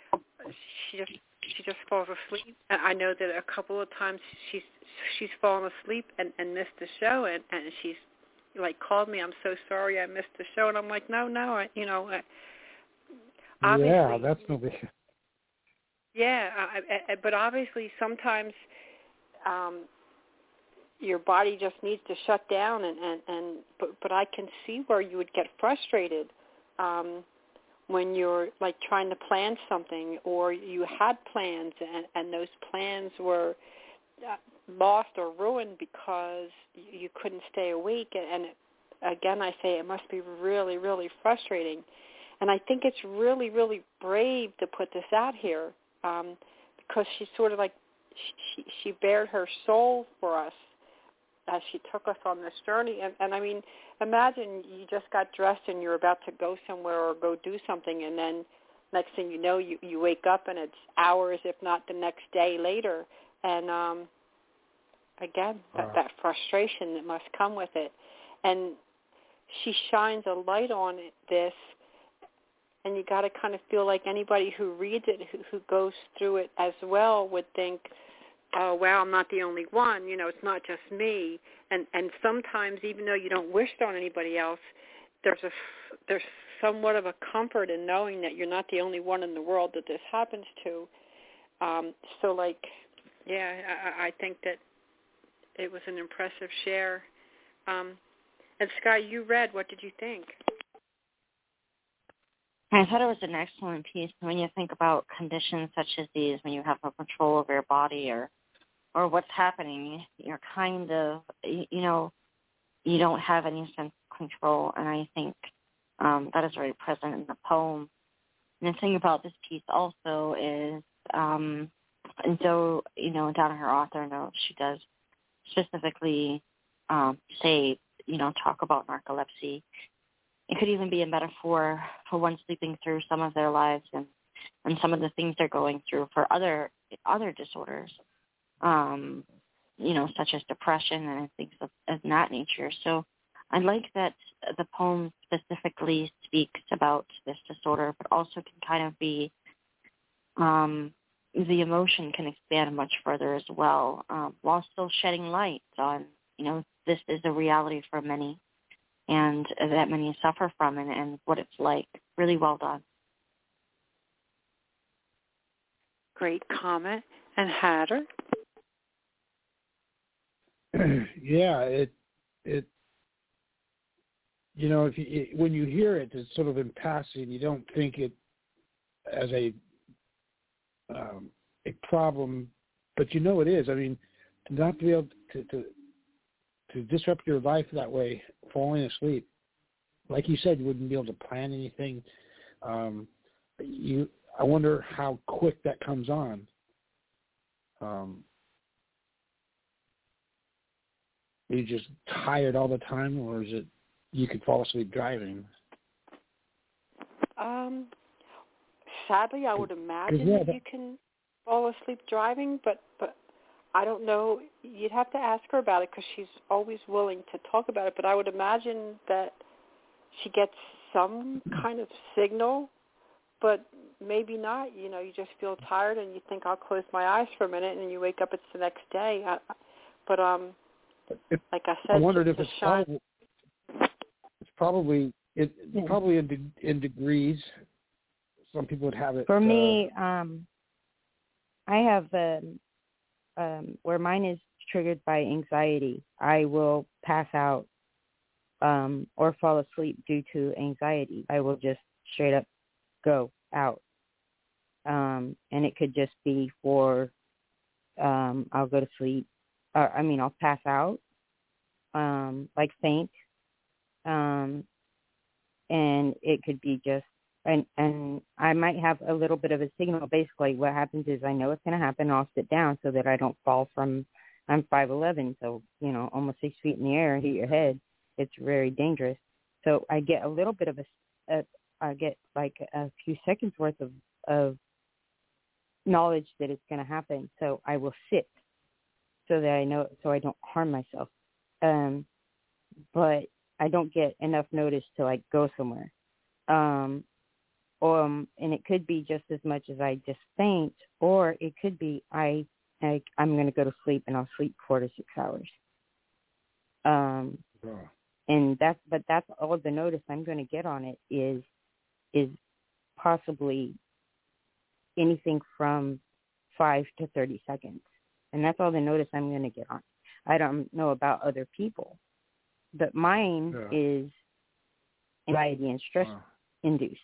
Speaker 3: just falls asleep. I know that a couple of times she's fallen asleep and missed the show, and she's like called me. I'm so sorry I missed the show, and I'm like, no, obviously,
Speaker 4: yeah, that's no big.
Speaker 3: Yeah, but obviously sometimes your body just needs to shut down, but I can see where you would get frustrated when you're like trying to plan something, or you had plans and those plans were lost or ruined because you couldn't stay awake. And again, I say it must be really, really frustrating. And I think it's really, really brave to put this out here, because she's sort of like, she bared her soul for us as she took us on this journey. And I mean, imagine you just got dressed and you're about to go somewhere or go do something, and then next thing you know, you wake up and it's hours, if not the next day later. And again, that frustration that must come with it. And she shines a light on this, and you got to kind of feel like anybody who reads it, who goes through it as well, would think, oh, wow, I'm not the only one. You know, it's not just me. And sometimes, even though you don't wish it on anybody else, there's somewhat of a comfort in knowing that you're not the only one in the world that this happens to. So, like, yeah, I think that it was an impressive share. And Sky, you read. What did you think?
Speaker 9: I thought it was an excellent piece. When you think about conditions such as these, when you have no control over your body or what's happening, you're kind of, you know, you don't have any sense of control. And I think that is very present in the poem. And the thing about this piece also is, and so, you know, down in her author note, she does specifically say, you know, talk about narcolepsy. It could even be a metaphor for one sleeping through some of their lives and some of the things they're going through for other disorders, you know, such as depression and things of that nature. So I like that the poem specifically speaks about this disorder, but also can kind of be, the emotion can expand much further as well, while still shedding light on, you know, this is a reality for many and that many suffer from and what it's like. Really well done.
Speaker 3: Great comment. And Hatter?
Speaker 4: Yeah, it you know, when you hear it, it's sort of in passing. You don't think it as a problem, but you know it is. I mean, to not be able to disrupt your life that way, falling asleep, like you said, you wouldn't be able to plan anything. I wonder how quick that comes on. Are you just tired all the time, or is it you could fall asleep driving?
Speaker 3: Sadly, I would imagine that you can fall asleep driving, but I don't know. You'd have to ask her about it because she's always willing to talk about it. But I would imagine that she gets some kind of signal, but maybe not. You know, you just feel tired and you think, I'll close my eyes for a minute, and then you wake up, it's the next day. Like I said,
Speaker 4: I wondered if it's probably in degrees. Some people would have it.
Speaker 8: For me, I have where mine is triggered by anxiety. I will pass out or fall asleep due to anxiety. I will just straight up go out. And it could just be for I'll go to sleep. I'll pass out, like faint. And it could be just, and I might have a little bit of a signal. Basically, what happens is I know it's going to happen. I'll sit down so that I don't fall from, I'm 5'11", so, you know, almost 6 feet in the air, hit your head. It's very dangerous. So I get a little bit of I get like a few seconds worth of knowledge that it's going to happen. So I will sit so that I know, so I don't harm myself. But I don't get enough notice to like go somewhere. And it could be just as much as I just faint, or it could be I'm going to go to sleep and I'll sleep 4 to 6 hours. And that's all the notice I'm going to get on it is possibly anything from 5 to 30 seconds. And that's all the notice I'm going to get on. I don't know about other people, but mine is anxiety and stress induced.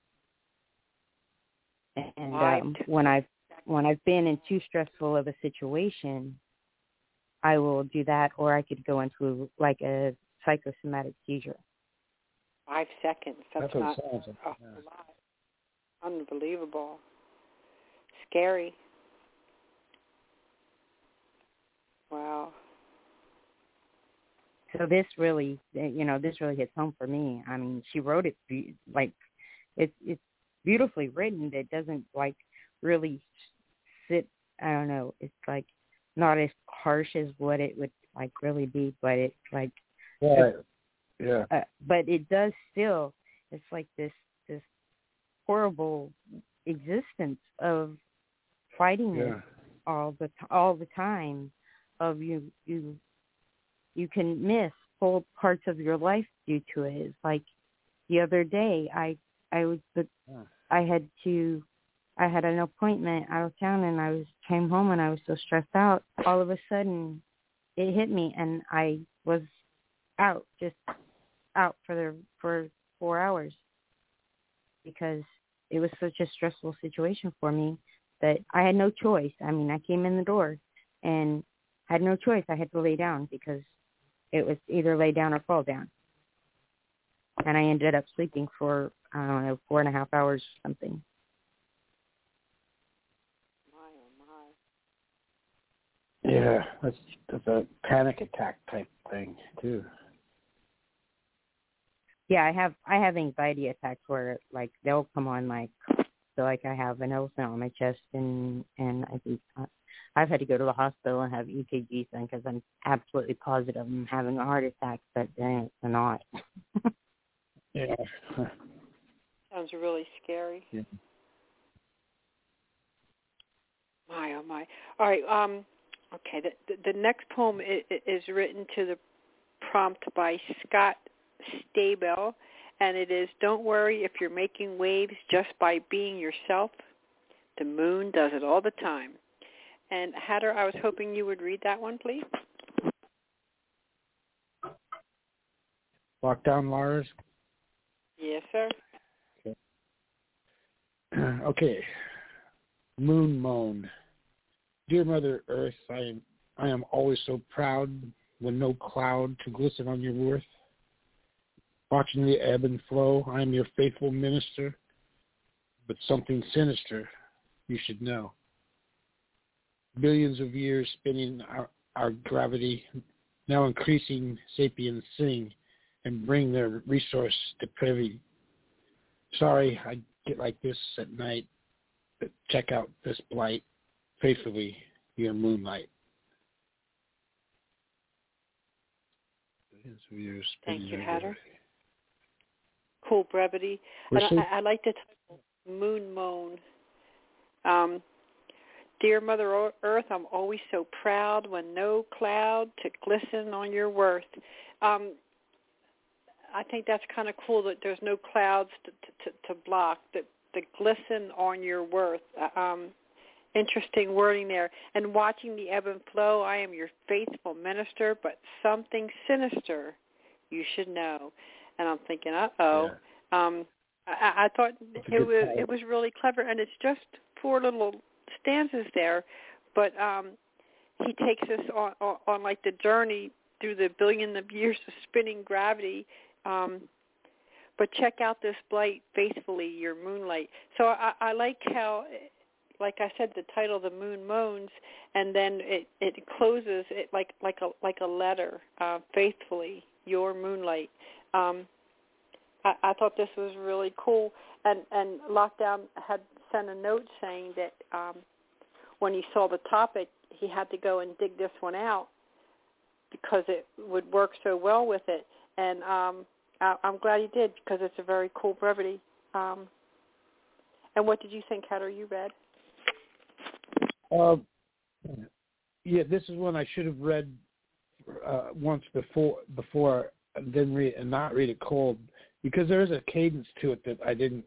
Speaker 8: And when I've been in too stressful of a situation, I will do that, or I could go into like a psychosomatic seizure.
Speaker 3: 5 seconds. That's not a
Speaker 4: lot.
Speaker 3: Unbelievable. Scary. Wow.
Speaker 8: So this really hits home for me. I mean, she wrote it like it's beautifully written. It doesn't like really sit. I don't know. It's like not as harsh as what it would like really be, but it's like
Speaker 4: yeah.
Speaker 8: But it does still. It's like this horrible existence of fighting it all the time. Of you can miss whole parts of your life due to it. It's like the other day, I had an appointment out of town, and I came home and I was so stressed out. All of a sudden, it hit me, and I was out for 4 hours because it was such a stressful situation for me that I had no choice. I mean, I came in the door and had no choice. I had to lay down because it was either lay down or fall down. And I ended up sleeping for, 4.5 hours or something.
Speaker 4: Yeah, that's a panic attack type thing too.
Speaker 8: Yeah, I have anxiety attacks where like they'll come on like I have an elephant on my chest and I think I've had to go to the hospital and have EKGs done because I'm absolutely positive I'm having a heart attack, but then it's not.
Speaker 4: Yeah.
Speaker 3: Sounds really scary.
Speaker 4: Yeah.
Speaker 3: My, oh my. All right. Okay. The next poem is written to the prompt by Scott Stabell, and it is, "Don't worry if you're making waves just by being yourself. The moon does it all the time." And Hatter, I was hoping you would read that one, please.
Speaker 4: Lockdown, Lars?
Speaker 3: Yes, sir.
Speaker 4: Okay. Moon moan. Dear Mother Earth, I am always so proud when no cloud to glisten on your worth. Watching the ebb and flow, I am your faithful minister, but something sinister you should know. Billions of years spinning our gravity, now increasing sapiens sing and bring their resource to privy. Sorry I get like this at night, but check out this blight, faithfully your moonlight.
Speaker 3: Thank you, Hatter. Cool brevity. And I like the title, Moon Moan. Dear Mother Earth, I'm always so proud when no cloud to glisten on your worth. I think that's kind of cool that there's no clouds to block, the glisten on your worth. Interesting wording there. And watching the ebb and flow, I am your faithful minister, but something sinister you should know. And I'm thinking, uh-oh. Yeah. I thought it was really clever, and it's just 4 little stanzas there, but he takes us on like the journey through the billion of years of spinning gravity. But check out this blight, faithfully your moonlight. So I like how, like I said, the title, The Moon Moans, and then it closes it like a letter, faithfully your moonlight. I thought this was really cool, and Lockdown had sent a note saying that when he saw the topic, he had to go and dig this one out because it would work so well with it, and I'm glad he did because it's a very cool brevity. And what did you think, Hatter? You read?
Speaker 4: Yeah, this is one I should have read once before, and then read and not read it cold, because there is a cadence to it that I didn't,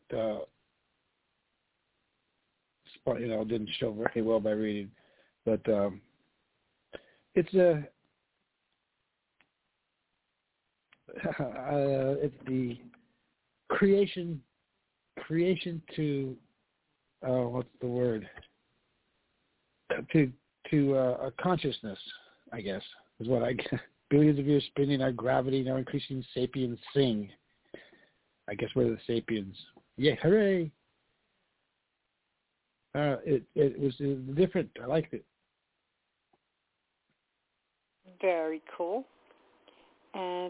Speaker 4: didn't show very well by reading. But it's the creation to what's the word? To a consciousness, I guess, is what I guess. Billions of years spinning our gravity, now increasing sapiens sing. I guess we're the sapiens. Yeah, hooray! It was different. I liked it.
Speaker 3: Very cool. And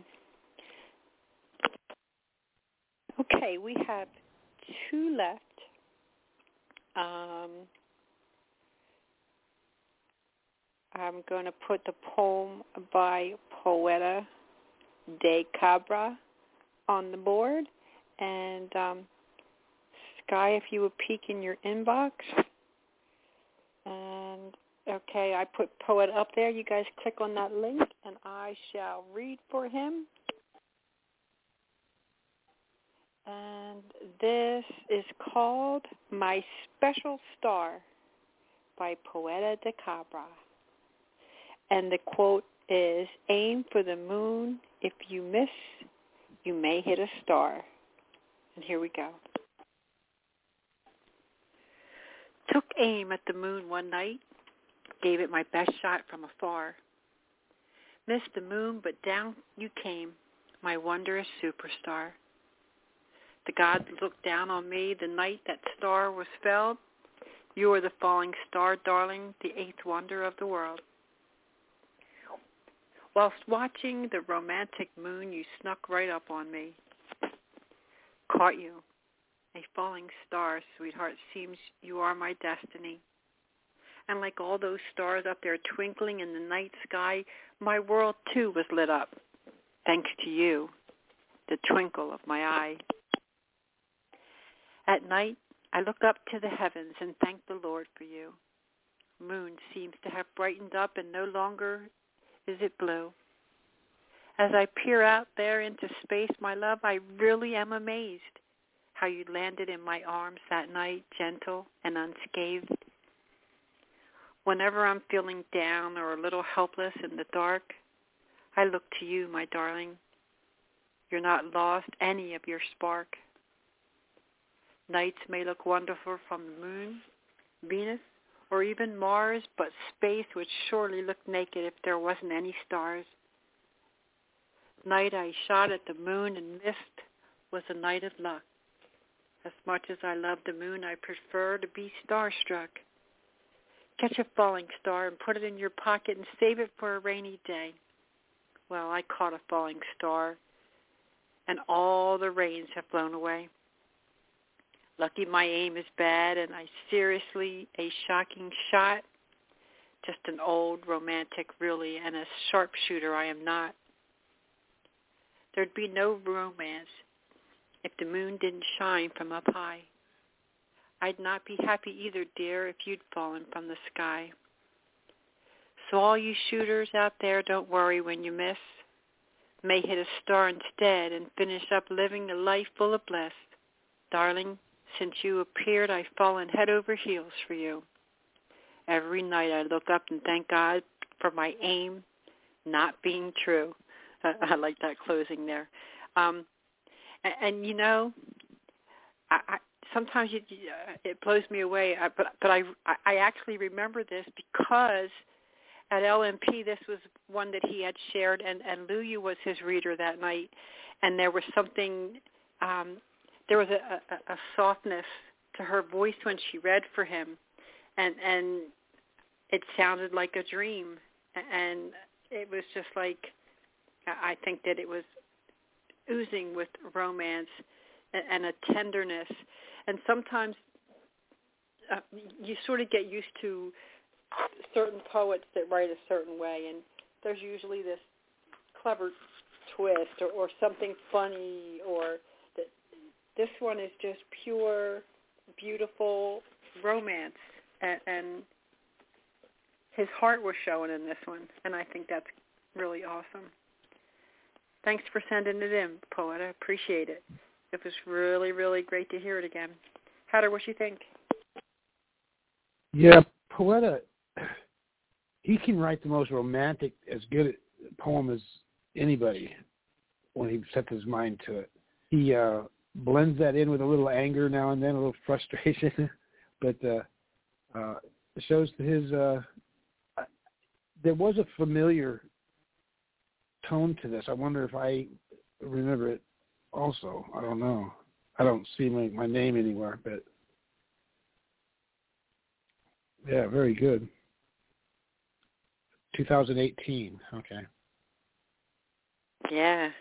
Speaker 3: okay, we have 2 left. I'm going to put the poem by Poeta de Cabra on the board. And Sky, if you would peek in your inbox. And, okay, I put Poet up there. You guys click on that link, and I shall read for him. And this is called My Special Star by Poeta de Cabra. And the quote is, aim for the moon. If you miss, you may hit a star. And here we go. Took aim at the moon one night, gave it my best shot from afar. Missed the moon, but down you came, my wondrous superstar. The gods looked down on me the night that star was felled. You are the falling star, darling, the eighth wonder of the world. Whilst watching the romantic moon, you snuck right up on me. Caught you, a falling star, sweetheart, seems you are my destiny. And like all those stars up there twinkling in the night sky, my world too was lit up, thanks to you, the twinkle of my eye. At night, I look up to the heavens and thank the Lord for you. Moon seems to have brightened up and no longer is it blue. As I peer out there into space, my love, I really am amazed how you landed in my arms that night, gentle and unscathed. Whenever I'm feeling down or a little helpless in the dark, I look to you, my darling. You're not lost any of your spark. Nights may look wonderful from the moon, Venus, or even Mars, but space would surely look naked if there wasn't any stars. Night I shot at the moon and missed was a night of luck. As much as I love the moon, I prefer to be starstruck. Catch a falling star and put it in your pocket and save it for a rainy day. Well, I caught a falling star, and all the rains have blown away. Lucky my aim is bad, and I seriously a shocking shot. Just an old romantic, really, and a sharpshooter I am not. There'd be no romance if the moon didn't shine from up high. I'd not be happy either, dear, if you'd fallen from the sky. So all you shooters out there, don't worry when you miss. May hit a star instead and finish up living a life full of bliss. Darling, since you appeared, I've fallen head over heels for you. Every night I look up and thank God for my aim not being true. I like that closing there. And you know, I sometimes it blows me away, but I actually remember this because at LMP this was one that he had shared, and Luya was his reader that night, and there was something, there was a softness to her voice when she read for him, and it sounded like a dream, and it was just like, I think that it was oozing with romance and a tenderness. And sometimes you sort of get used to certain poets that write a certain way, and there's usually this clever twist or something funny, or this one is just pure, beautiful romance, and his heart was showing in this one, and I think that's really awesome. Thanks for sending it in, Poet. I appreciate it. It was really, really great to hear it again. Hatter, what you think?
Speaker 4: Yeah, Poeta, he can write the most romantic, as good a poem as anybody when he sets his mind to it. He blends that in with a little anger now and then, a little frustration, but it shows his, there was a familiar tone to this. I wonder if I remember it also. I don't know. I don't see my name anywhere, but yeah, very good. 2018. Okay.
Speaker 3: Yeah.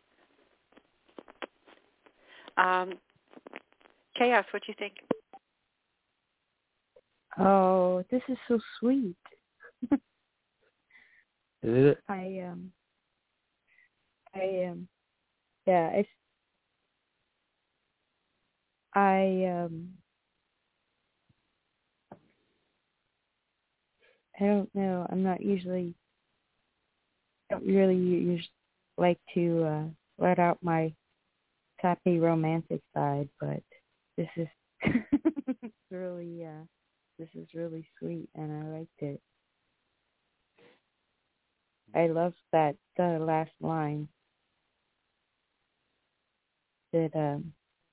Speaker 3: Chaos, what you think?
Speaker 8: Oh, this is so sweet.
Speaker 4: Is it?
Speaker 8: Yeah, I don't know. I'm not usually. Don't really like to let out my sappy romantic side, but this is really this is really sweet, and I liked it. I love that last line that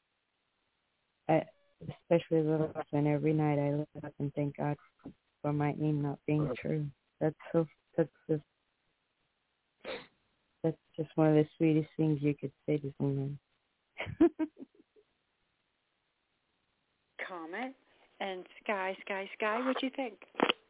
Speaker 8: especially the last one. Every night I look up and thank God for my aim not being true. That's just one of the sweetest things you could say to someone.
Speaker 3: Comment. And Sky, what'd you think?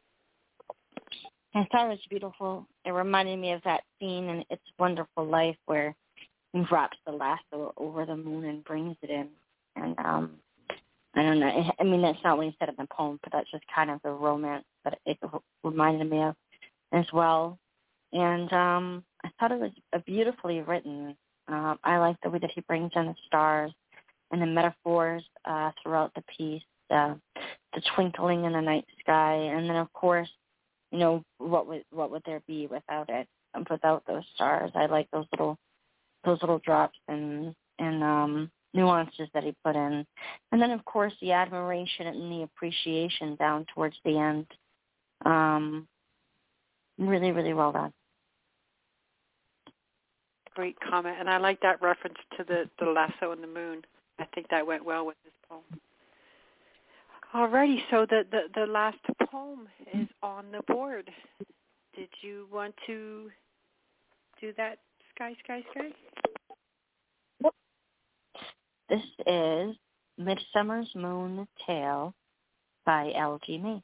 Speaker 9: I thought it was beautiful. It reminded me of that scene in It's a Wonderful Life where he drops the lasso over the moon and brings it in. And I don't know. I mean, that's not what he said in the poem, but that's just kind of the romance that it reminded me of as well. And I thought it was beautifully written. I like the way that he brings in the stars and the metaphors throughout the piece, the twinkling in the night sky, and then of course, you know, what would there be without it, without those stars? I like those little drops and nuances that he put in, and then of course the admiration and the appreciation down towards the end. Really, really well done.
Speaker 3: Great comment, and I like that reference to the lasso and the moon. I think that went well with this poem. Alrighty, so the last poem is on the board. Did you want to do that, Sky?
Speaker 9: Yep. This is Midsummer's Moon Tale by L.G. May.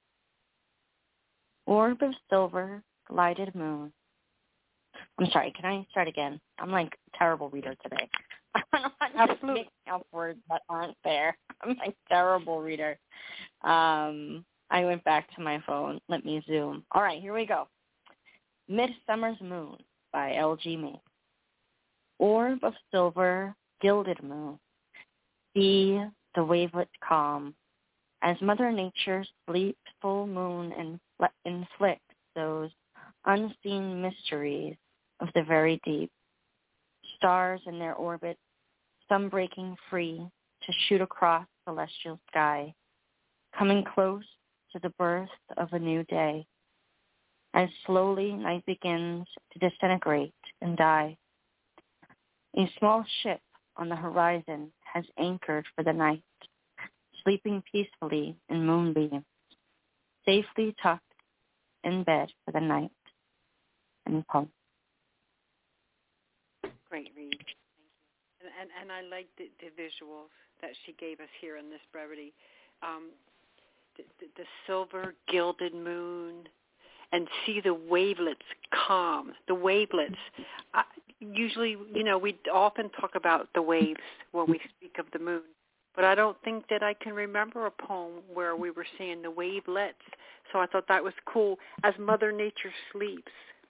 Speaker 9: Orb of silver, lighted moon. I'm sorry, can I start again? I'm like a terrible reader today. I'm just making up words that aren't there. I'm a terrible reader. I went back to my phone. Let me zoom. All right, here we go. Midsummer's Moon by L.G. May. Orb of silver, gilded moon. See the wavelets calm, as Mother Nature's sleepful moon inflicts those unseen mysteries of the very deep. Stars in their orbit, some breaking free to shoot across celestial sky, coming close to the birth of a new day. As slowly night begins to disintegrate and die, a small ship on the horizon has anchored for the night, sleeping peacefully in moonbeams, safely tucked in bed for the night. And poem.
Speaker 3: Great read. Thank you. And I like the visuals that she gave us here in this brevity. The silver gilded moon, and see the wavelets calm. The wavelets. Usually, you know, we often talk about the waves when we speak of the moon, but I don't think that I can remember a poem where we were seeing the wavelets. So I thought that was cool. As Mother Nature sleeps.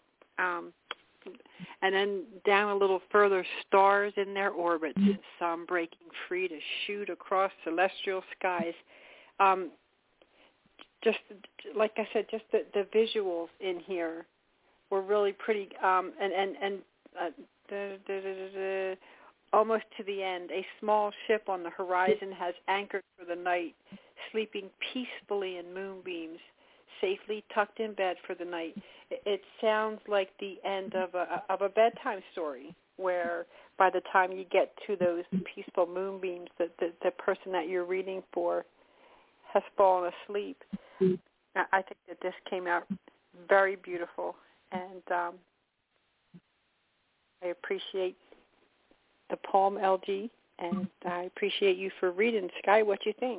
Speaker 3: And then down a little further, stars in their orbits, some breaking free to shoot across celestial skies. Just like I said, just the visuals in here were really pretty. Almost to the end, a small ship on the horizon has anchored for the night, sleeping peacefully in moonbeams, safely tucked in bed for the night. It sounds like the end of a bedtime story, where by the time you get to those peaceful moonbeams, the person that you're reading for has fallen asleep. I think that this came out very beautiful, and I appreciate the poem, LG, and I appreciate you for reading. Sky, what do you think?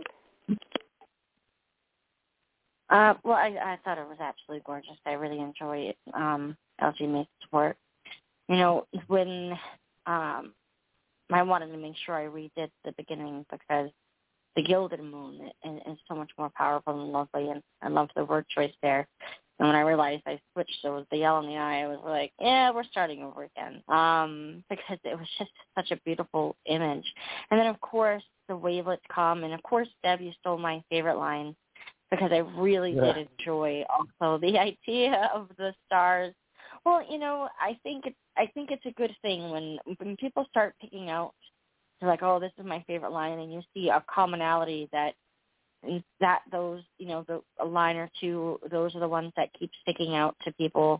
Speaker 9: Well, I thought it was absolutely gorgeous. I really enjoy it. LG May's work. You know, when I wanted to make sure I redid the beginning because the gilded moon is so much more powerful and lovely, and I love the word choice there. And when I realized I switched, it was the Yell in the Eye, I was like, yeah, we're starting over again. Because it was just such a beautiful image. And then, of course, the wavelets come. And, of course, Deb, you stole my favorite line because I really did enjoy also the idea of the stars. Well, I think it's a good thing when people start picking out, they're like, oh, this is my favorite line, and you see a commonality that those, a line or two, those are the ones that keep sticking out to people,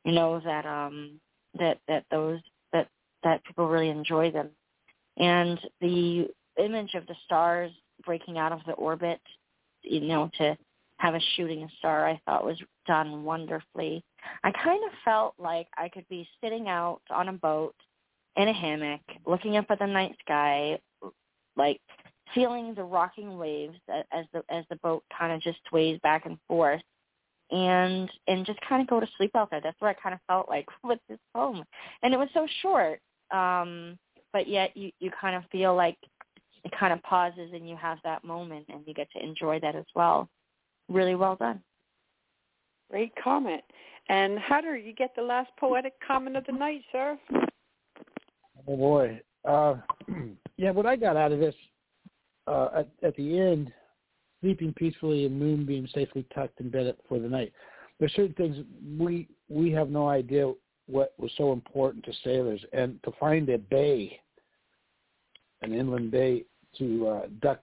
Speaker 9: that people really enjoy them. And the image of the stars breaking out of the orbit, to have a shooting star, I thought was done wonderfully. I kind of felt like I could be sitting out on a boat in a hammock, looking up at the night sky, like feeling the rocking waves as the boat kind of just sways back and forth, and just kind of go to sleep out there. That's what I kind of felt like with this poem. And it was so short, but yet you kind of feel like it kind of pauses and you have that moment and you get to enjoy that as well. Really well done.
Speaker 3: Great comment. And Hatter, you get the last poetic comment of the night, sir.
Speaker 4: Oh, boy. What I got out of this, at the end, sleeping peacefully and moonbeam safely tucked in bed for the night. There's certain things we have no idea what was so important to sailors, and to find a bay, an inland bay to duck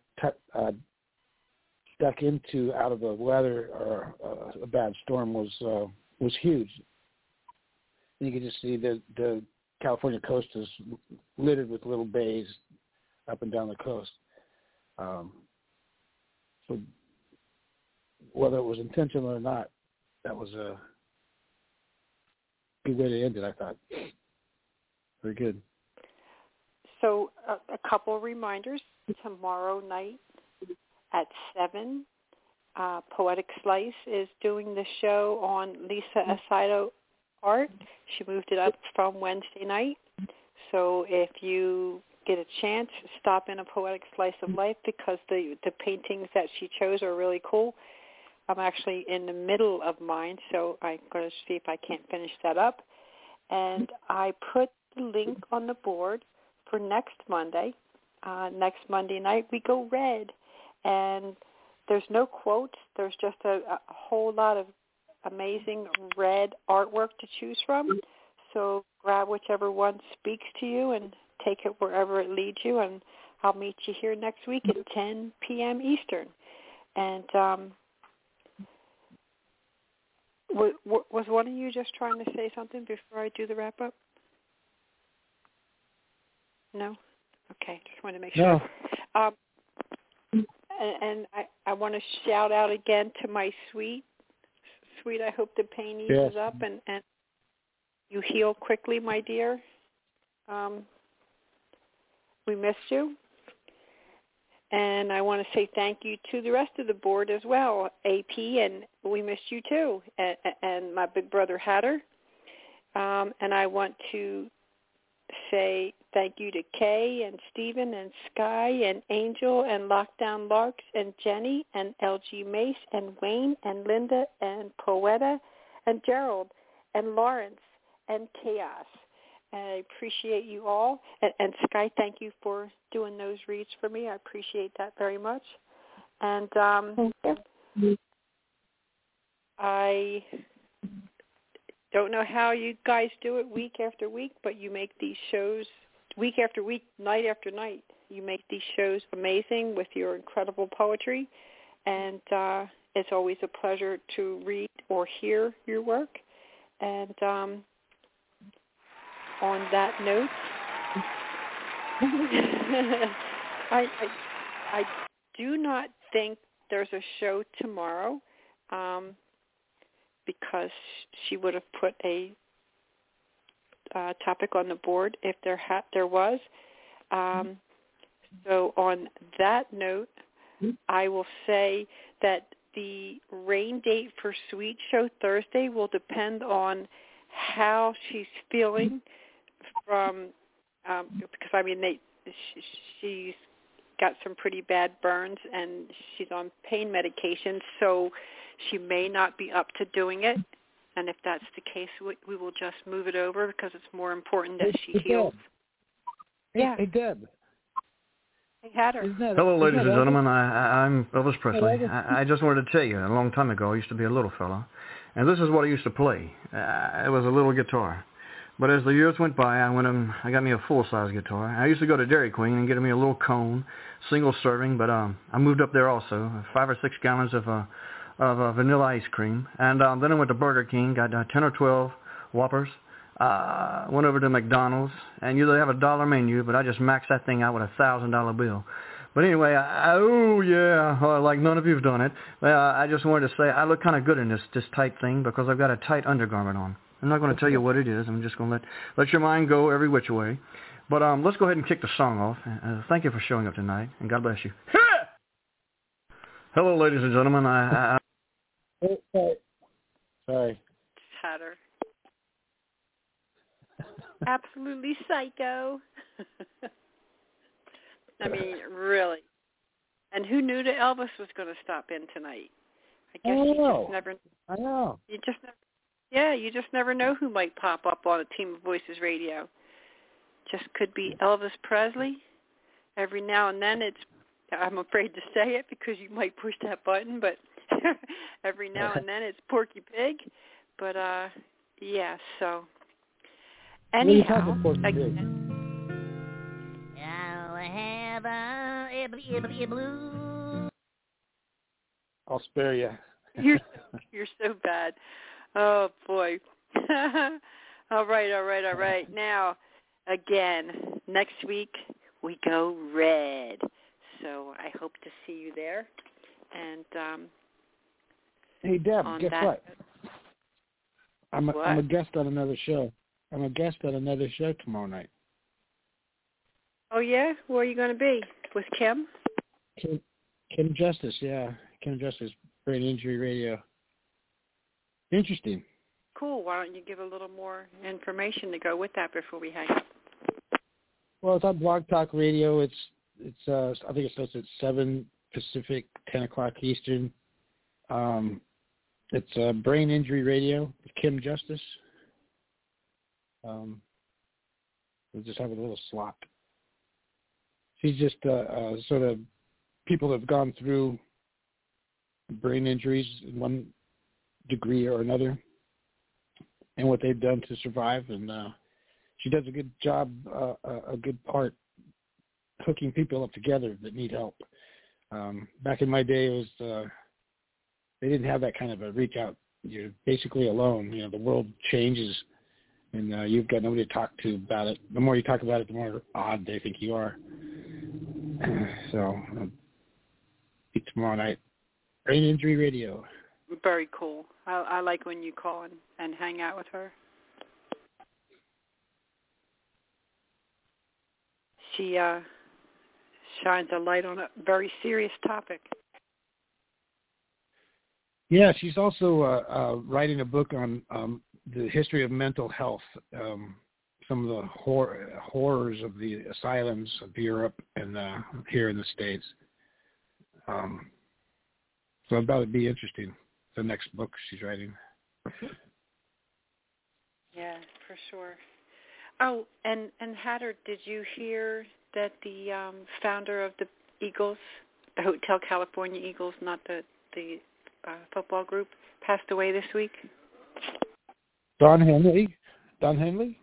Speaker 4: into out of the weather or a bad storm was huge. And you can just see the California coast is littered with little bays up and down the coast. So whether it was intentional or not, that was a good way to end it, I thought. Very good.
Speaker 3: So a couple of reminders. Tomorrow night at 7, Poetic Slice is doing the show on Lisa Asaido art. She moved it up from Wednesday night. So if you get a chance, stop in a Poetic Slice of Life, because the paintings that she chose are really cool. I'm actually in the middle of mine, so I'm going to see if I can't finish that up. And I put the link on the board for next Monday. Next Monday night, we go red. And there's no quotes. There's just a whole lot of amazing red artwork to choose from. So grab whichever one speaks to you and take it wherever it leads you. And I'll meet you here next week at 10 p.m. Eastern. And was one of you just trying to say something before I do the wrap-up? No? Okay, just wanted to make sure.
Speaker 4: No.
Speaker 3: And I want to shout out again to my sweet, I hope the pain eases up and you heal quickly, my dear. We missed you. And I want to say thank you to the rest of the board as well, AP, and we missed you too, and my big brother Hatter. And I want to say thank you to Kay and Stephen and Sky and Angel and Lockdown Larks and Jenny and LG Mace and Wayne and Linda and Poeta and Gerald and Lawrence and Chaos. And I appreciate you all. And Sky, thank you for doing those reads for me. I appreciate that very much. And I don't know how you guys do it week after week, but you make these shows week after week, night after night. You make these shows amazing with your incredible poetry, and it's always a pleasure to read or hear your work. And on that note, I do not think there's a show tomorrow, because she would have put a topic on the board if there was. So on that note, I will say that the rain date for Sweet Show Thursday will depend on how she's feeling from, because I mean she's got some pretty bad burns and she's on pain medication, so She may not be up to doing it, and if that's the case, we will just move it over because it's more important that she heals.
Speaker 4: Yeah. Hey, Deb.
Speaker 3: Hey, Hatter.
Speaker 10: Hello, ladies and gentlemen. I'm Elvis Presley. I just wanted to tell you, a long time ago, I used to be a little fella, and this is what I used to play. It was a little guitar. But as the years went by, I got me a full-size guitar. I used to go to Dairy Queen and get me a little cone, single serving, but I moved up there also, 5 or 6 gallons of vanilla ice cream. And then I went to Burger King, got 10 or 12 Whoppers, went over to McDonald's, and usually have a $1 menu, but I just maxed that thing out with a $1,000 bill. But anyway, like none of you have done it. I just wanted to say I look kind of good in this tight thing because I've got a tight undergarment on. I'm not going to tell you what it is. I'm just going to let your mind go every which way. But let's go ahead and kick the song off. Thank you for showing up tonight, and God bless you. Hello, ladies and gentlemen.
Speaker 4: Sorry.
Speaker 3: Hatter. Absolutely psycho. I mean, really. And who knew that Elvis was going to stop in tonight? I guess you just never.
Speaker 4: I know.
Speaker 3: You just never. Yeah, you just never know who might pop up on a Team of Voices radio. Just could be Elvis Presley. Every now and then I'm afraid to say it because you might push that button, but every now and then it's Porky Pig. But, yeah, so. Anyhow,
Speaker 4: I'll spare you.
Speaker 3: You're so bad. Oh, boy. All right. Now, again, next week we go red. So I hope to see you there. And
Speaker 4: hey, Deb, guess what? I'm a guest on another show. I'm a guest on another show tomorrow night.
Speaker 3: Oh, yeah? Where are you going to be? With Kim?
Speaker 4: Kim Justice, yeah. Kim Justice, Brain Injury Radio. Interesting.
Speaker 3: Cool. Why don't you give a little more information to go with that before we hang up?
Speaker 4: Well, it's on Blog Talk Radio. It's I think it starts at 7 Pacific, 10 o'clock Eastern. It's Brain Injury Radio with Kim Justice. We'll just have a little slot. She's just sort of people that have gone through brain injuries in one degree or another and what they've done to survive. And she does a good job, a good part hooking people up together that need help. Back in my day, it was they didn't have that kind of a reach out. You're basically alone. You know, the world changes, and you've got nobody to talk to about it. The more you talk about it, the more odd they think you are. So, tomorrow night, Brain Injury Radio.
Speaker 3: Very cool. I like when you call and hang out with her. She shines a light on a very serious topic.
Speaker 4: Yeah, she's also writing a book on the history of mental health, some of the horrors of the asylums of Europe and here in the States. So I thought it'd be interesting, the next book she's writing.
Speaker 3: Yeah, for sure. Oh, and Hatter, did you hear that the founder of the Eagles, the Hotel California Eagles, not the football group, passed away this week?
Speaker 4: Don Henley? Don Henley?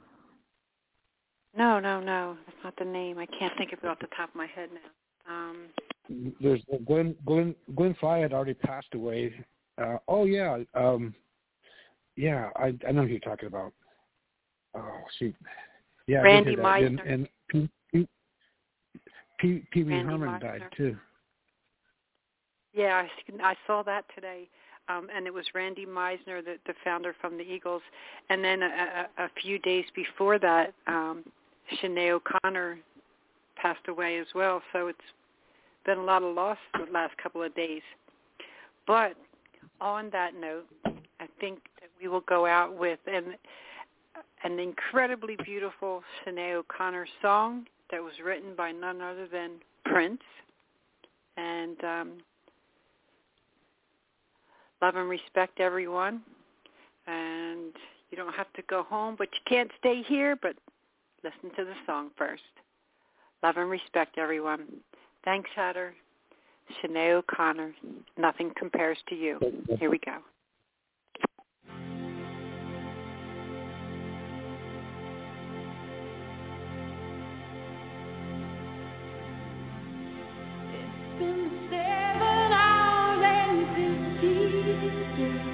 Speaker 3: No. That's not the name. I can't think of it off the top of my head now.
Speaker 4: There's Glenn Frey had already passed away. I know who you're talking about. Oh, shoot. Yeah,
Speaker 3: Randy Meisner.
Speaker 4: And Pee Wee Herman died, too.
Speaker 3: Yeah, I saw that today. And it was Randy Meisner, the founder from the Eagles. And then a few days before that, Sinead O'Connor passed away as well. So it's been a lot of loss the last couple of days. But on that note, I think that we will go out with an incredibly beautiful Sinead O'Connor song that was written by none other than Prince. And Love and respect, everyone. And you don't have to go home, but you can't stay here, but listen to the song first. Love and respect, everyone. Thanks, Hatter. Sinead O'Connor, Nothing Compares to You. Here we go.
Speaker 2: It's been 7 hours and 15 days.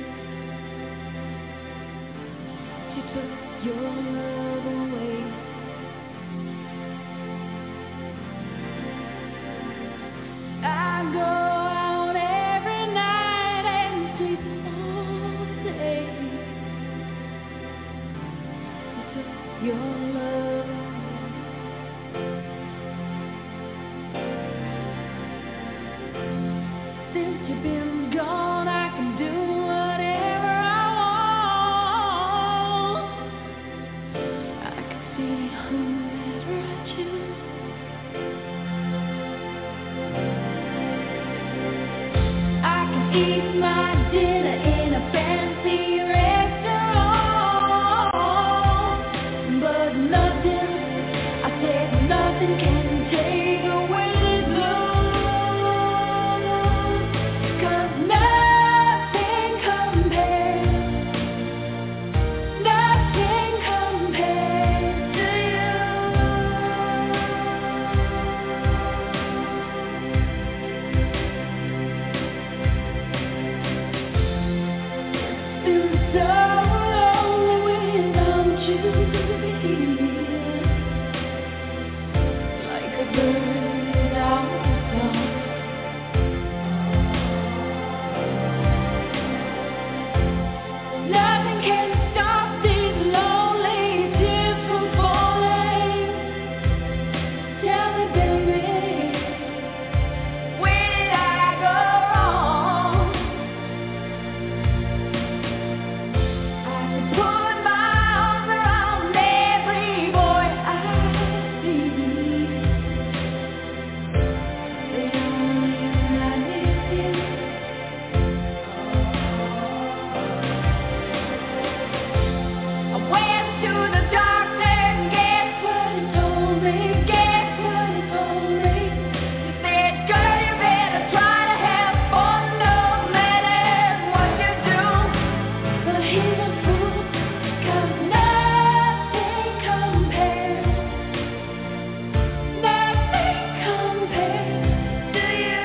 Speaker 2: You took your love away. I go out every night and sleep all day. You took your love away. Since you've been gone, I can do whatever I want. I can see whomever I choose. I can eat my dinner in a fancy restaurant, but nothing, I said nothing can take away the blues, 'cause nothing compares to you. Been so lonely without you here, like a bird without a song. Nothing can stop these lonely tears from falling. Tell me, baby, where did I go wrong? I could put my arms around every boy I see. They only like you. I went to the doctor and guess what he told me? Guess what he told me? He said, girl, you better try to have fun no matter what you do. But he's a fool, 'cause nothing compares to you.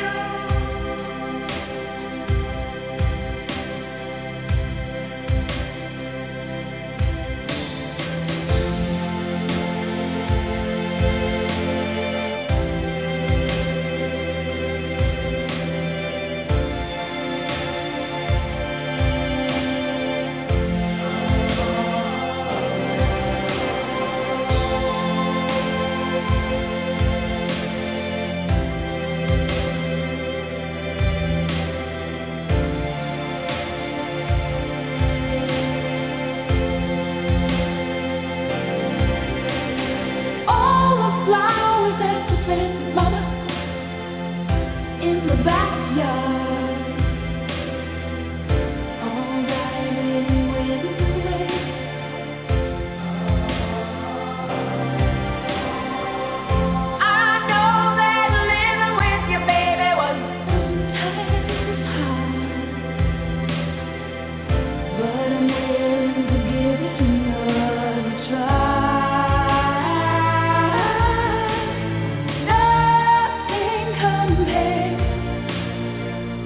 Speaker 2: All the flowers that you planted, mama, in the backyard, all died and went away. I know that living with your baby was sometimes hard, but I'm willing to give it another try. Nothing compares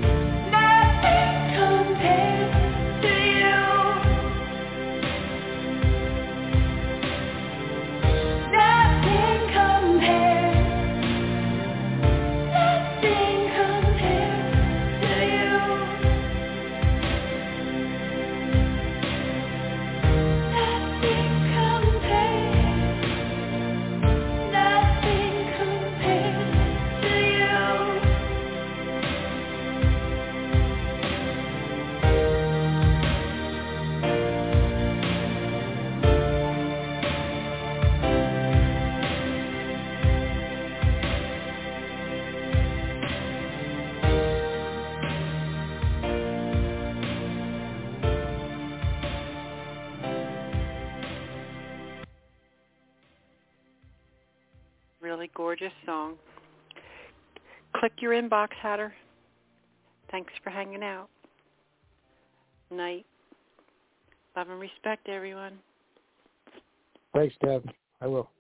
Speaker 3: Really gorgeous song. Click your inbox, Hatter. Thanks for hanging out. Night. Love and respect, everyone.
Speaker 4: Thanks, Deb. I will.